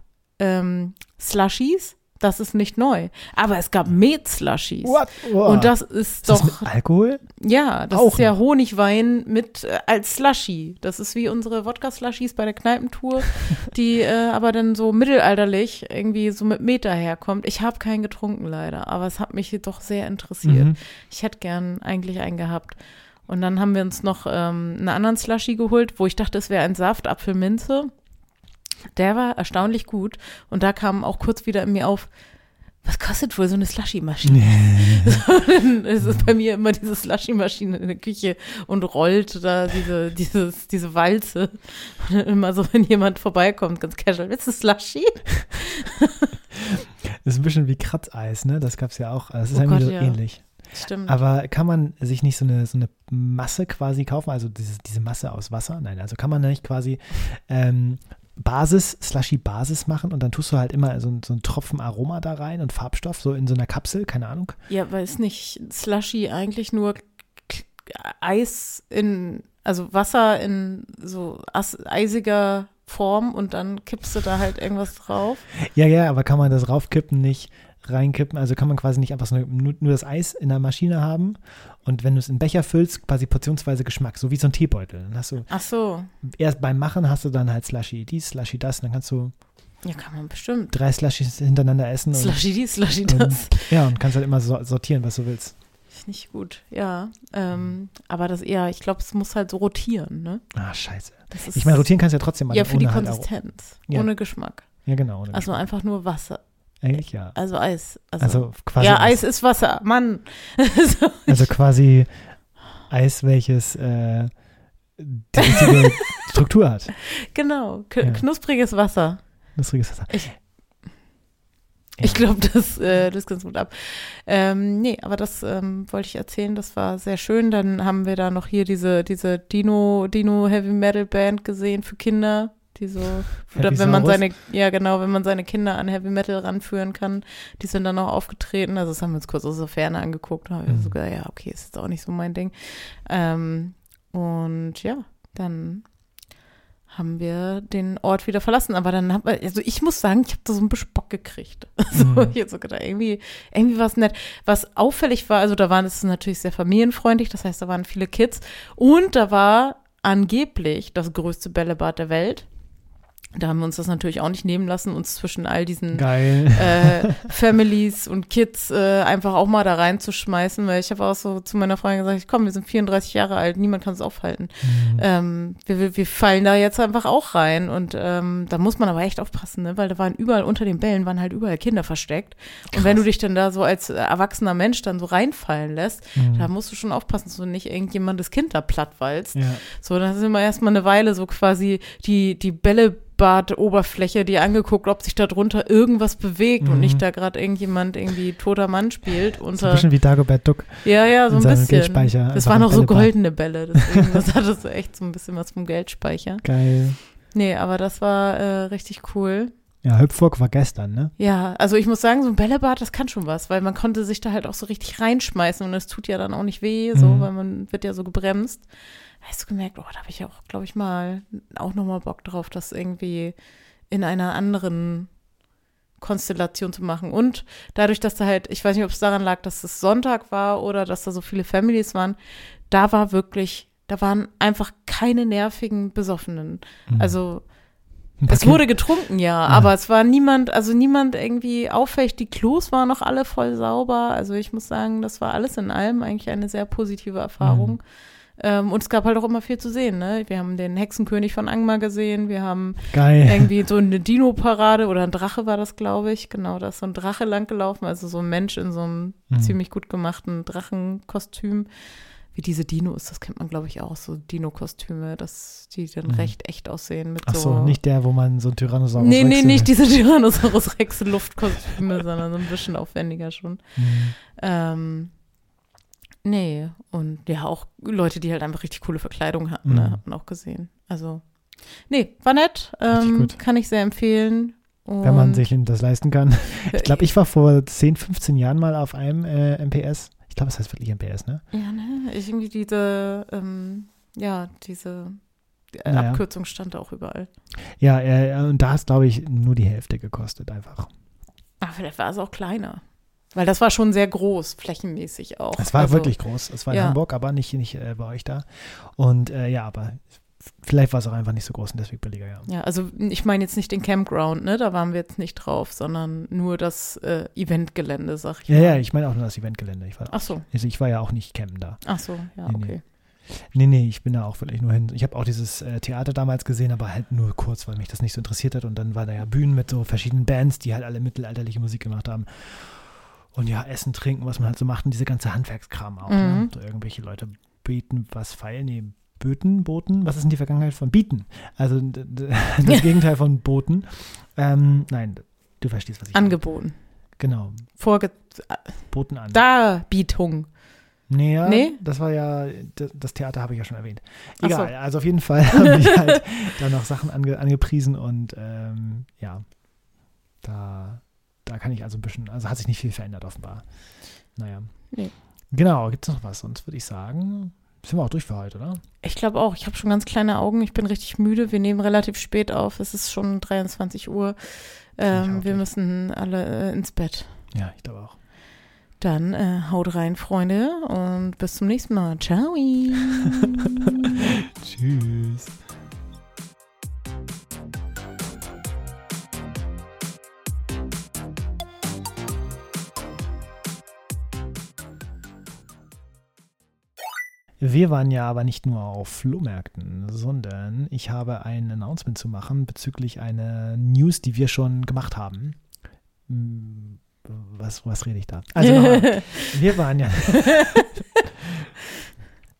Slushies. Das ist nicht neu. Aber es gab Met-Slushies. What? Oh. Und das ist doch. Das mit Alkohol? Ja, das ist ja Honigwein mit als Slushie. Das ist wie unsere Wodka-Slushies bei der Kneipentour, die aber dann so mittelalterlich irgendwie so mit Met daherkommt. Ich habe keinen getrunken leider, aber es hat mich doch sehr interessiert. Ich hätte gern eigentlich einen gehabt. Und dann haben wir uns noch einen anderen Slushie geholt, wo ich dachte, es wäre ein Saft, Apfelminze. Der war erstaunlich gut und da kam auch kurz wieder in mir auf, was kostet wohl so eine Slushie-Maschine? Es ist bei mir immer diese Slushie-Maschine in der Küche und rollt da diese Walze. Und immer so, wenn jemand vorbeikommt, ganz casual, willst du Slushie? ist ein bisschen wie Kratzeis, ne? Das gab es ja auch. Das ist Oh irgendwie Gott, so ja. ähnlich. Stimmt. Aber kann man sich nicht so eine Masse quasi kaufen? Also diese Masse aus Wasser? Nein, also kann man nicht quasi Slushy-Basis machen und dann tust du halt immer so einen Tropfen Aroma da rein und Farbstoff, so in so einer Kapsel, keine Ahnung. Ja, weil ist nicht Slushy eigentlich nur Eis also Wasser in so eisiger Form und dann kippst du da halt irgendwas drauf? Ja, aber kann man das raufkippen, nicht reinkippen? Also kann man quasi nicht einfach so nur das Eis in der Maschine haben und wenn du es in Becher füllst, quasi portionsweise Geschmack, so wie so ein Teebeutel. Dann hast du Ach so. erst beim Machen hast du dann halt Slushy dies, Slushy das und dann kannst du Ja, kann man bestimmt. 3 Slushys hintereinander essen. Slushy dies, Slushy das. Und kannst halt immer sortieren, was du willst. Nicht gut, ja. Aber ich glaube, es muss halt so rotieren, ne? Ah, scheiße. Das ist, Ich meine, rotieren kannst du ja trotzdem mal. ja, für die ohne halt Konsistenz. Ja. Ohne Geschmack. Ja, genau. Ohne Also Geschmack. einfach nur Wasser. Eigentlich ja. Also Eis. Also quasi ja, Eis ist Wasser. Mann. Also quasi Eis, welches die richtige Struktur hat. Genau. Ja. Knuspriges Wasser. Lustiges Wasser. Ich glaube, das löst ganz gut ab. Nee, aber das wollte ich erzählen, das war sehr schön. Dann haben wir da noch hier diese Dino Heavy Metal Band gesehen für Kinder, die so, oder wenn man wenn man seine Kinder an Heavy Metal ranführen kann, die sind dann auch aufgetreten. Also das haben wir uns kurz aus der Ferne angeguckt und haben wir sogar, ja, okay, ist jetzt auch nicht so mein Ding. Und ja, dann haben wir den Ort wieder verlassen. Aber dann also ich muss sagen, ich habe da so einen bisschen Bock gekriegt. Also ich hätte so gedacht, irgendwie war es nett. Was auffällig war, also da waren es natürlich sehr familienfreundlich, das heißt, da waren viele Kids und da war angeblich das größte Bällebad der Welt. Da haben wir uns das natürlich auch nicht nehmen lassen, uns zwischen all diesen Families und Kids einfach auch mal da reinzuschmeißen, weil ich habe auch so zu meiner Freundin gesagt, komm, wir sind 34 Jahre alt, niemand kann es aufhalten. Wir fallen da jetzt einfach auch rein und da muss man aber echt aufpassen, ne? Weil da waren überall unter den Bällen, waren halt überall Kinder versteckt. Krass. Und wenn du dich dann da so als erwachsener Mensch dann so reinfallen lässt, da musst du schon aufpassen, dass du nicht irgendjemandes Kind da plattwalzt. Ja. So, dann sind wir erstmal eine Weile so quasi die Bällebad-Oberfläche, die angeguckt, ob sich da drunter irgendwas bewegt und nicht da gerade irgendwie toter Mann spielt. So ein bisschen wie Dagobert Duck. Ja, so ein bisschen. Geldspeicher. Das waren auch so goldene Bälle, deswegen das hatte so echt so ein bisschen was vom Geldspeicher. Geil. Nee, aber das war richtig cool. Ja, Hüpfburg war gestern, ne? Ja, also ich muss sagen, so ein Bällebad, das kann schon was, weil man konnte sich da halt auch so richtig reinschmeißen und es tut ja dann auch nicht weh, so, weil man wird ja so gebremst. Hast du gemerkt, da habe ich auch, glaube ich, auch nochmal Bock drauf, das irgendwie in einer anderen Konstellation zu machen. Und dadurch, dass da halt, ich weiß nicht, ob es daran lag, dass es Sonntag war oder dass da so viele Families waren, da waren einfach keine nervigen Besoffenen. Also es wurde getrunken, ja, aber es war niemand irgendwie auffällig. Die Klos waren noch alle voll sauber. Also ich muss sagen, das war alles in allem eigentlich eine sehr positive Erfahrung. Und es gab halt auch immer viel zu sehen, ne? Wir haben den Hexenkönig von Angmar gesehen, wir haben irgendwie so eine Dino-Parade oder ein Drache war das, glaube ich. Genau, da ist so ein Drache langgelaufen, also so ein Mensch in so einem ziemlich gut gemachten Drachenkostüm. Wie diese Dinos, das kennt man, glaube ich, auch, so Dino-Kostüme, dass die dann recht echt aussehen. Ach so, nicht der, wo man so ein Tyrannosaurus Rex Nee, nicht diese Tyrannosaurus Rex Luftkostüme, sondern so ein bisschen aufwendiger schon. Nee, und ja, auch Leute, die halt einfach richtig coole Verkleidung hatten, ne, hat man auch gesehen. Also, nee, war nett, kann ich sehr empfehlen. Und wenn man sich das leisten kann. Ich glaube, ich war vor 10, 15 Jahren mal auf einem MPS. Ich glaube, es heißt wirklich MPS, ne? Ja, ne, irgendwie diese Abkürzung stand auch überall. Ja, und da ist, glaube ich, nur die Hälfte gekostet einfach. Ach, vielleicht war es auch kleiner. Weil das war schon sehr groß, flächenmäßig auch. Es war wirklich groß. Es war in Hamburg, aber nicht bei euch da. Und aber vielleicht war es auch einfach nicht so groß und deswegen billiger, ja. Ja, also ich meine jetzt nicht den Campground, ne? Da waren wir jetzt nicht drauf, sondern nur das Eventgelände, sag ich mal. Ja, ich meine auch nur das Eventgelände. Ach so. Also ich war ja auch nicht campen da. Ach so, ja, okay. Nee, ich bin da auch wirklich nur hin. Ich habe auch dieses Theater damals gesehen, aber halt nur kurz, weil mich das nicht so interessiert hat. Und dann waren da ja Bühnen mit so verschiedenen Bands, die halt alle mittelalterliche Musik gemacht haben. Und ja, Essen, Trinken, was man halt so macht und diese ganze Handwerkskram auch. Ne? So irgendwelche Leute beten, Boten? Was ist denn die Vergangenheit von Bieten? Also das Gegenteil von Boten. Nein, du verstehst, was ich Angeboten. meine. Genau. Boten an. Darbietung. Nee? Das war ja, das Theater habe ich ja schon erwähnt. Egal, So. also auf jeden Fall habe ich halt da noch Sachen angepriesen und ja, da kann ich also ein bisschen, also hat sich nicht viel verändert offenbar. Naja. Nee. Genau, gibt es noch was? Sonst würde ich sagen, sind wir auch durch für heute, oder? Ich glaube auch. Ich habe schon ganz kleine Augen. Ich bin richtig müde. Wir nehmen relativ spät auf. Es ist schon 23 Uhr. Wir müssen alle ins Bett. Ja, ich glaube auch. Dann haut rein, Freunde, und bis zum nächsten Mal. Ciao. Tschüss. Wir waren ja aber nicht nur auf Flohmärkten, sondern ich habe ein Announcement zu machen bezüglich einer News, die wir schon gemacht haben. Was rede ich da? Also nochmal, wir waren ja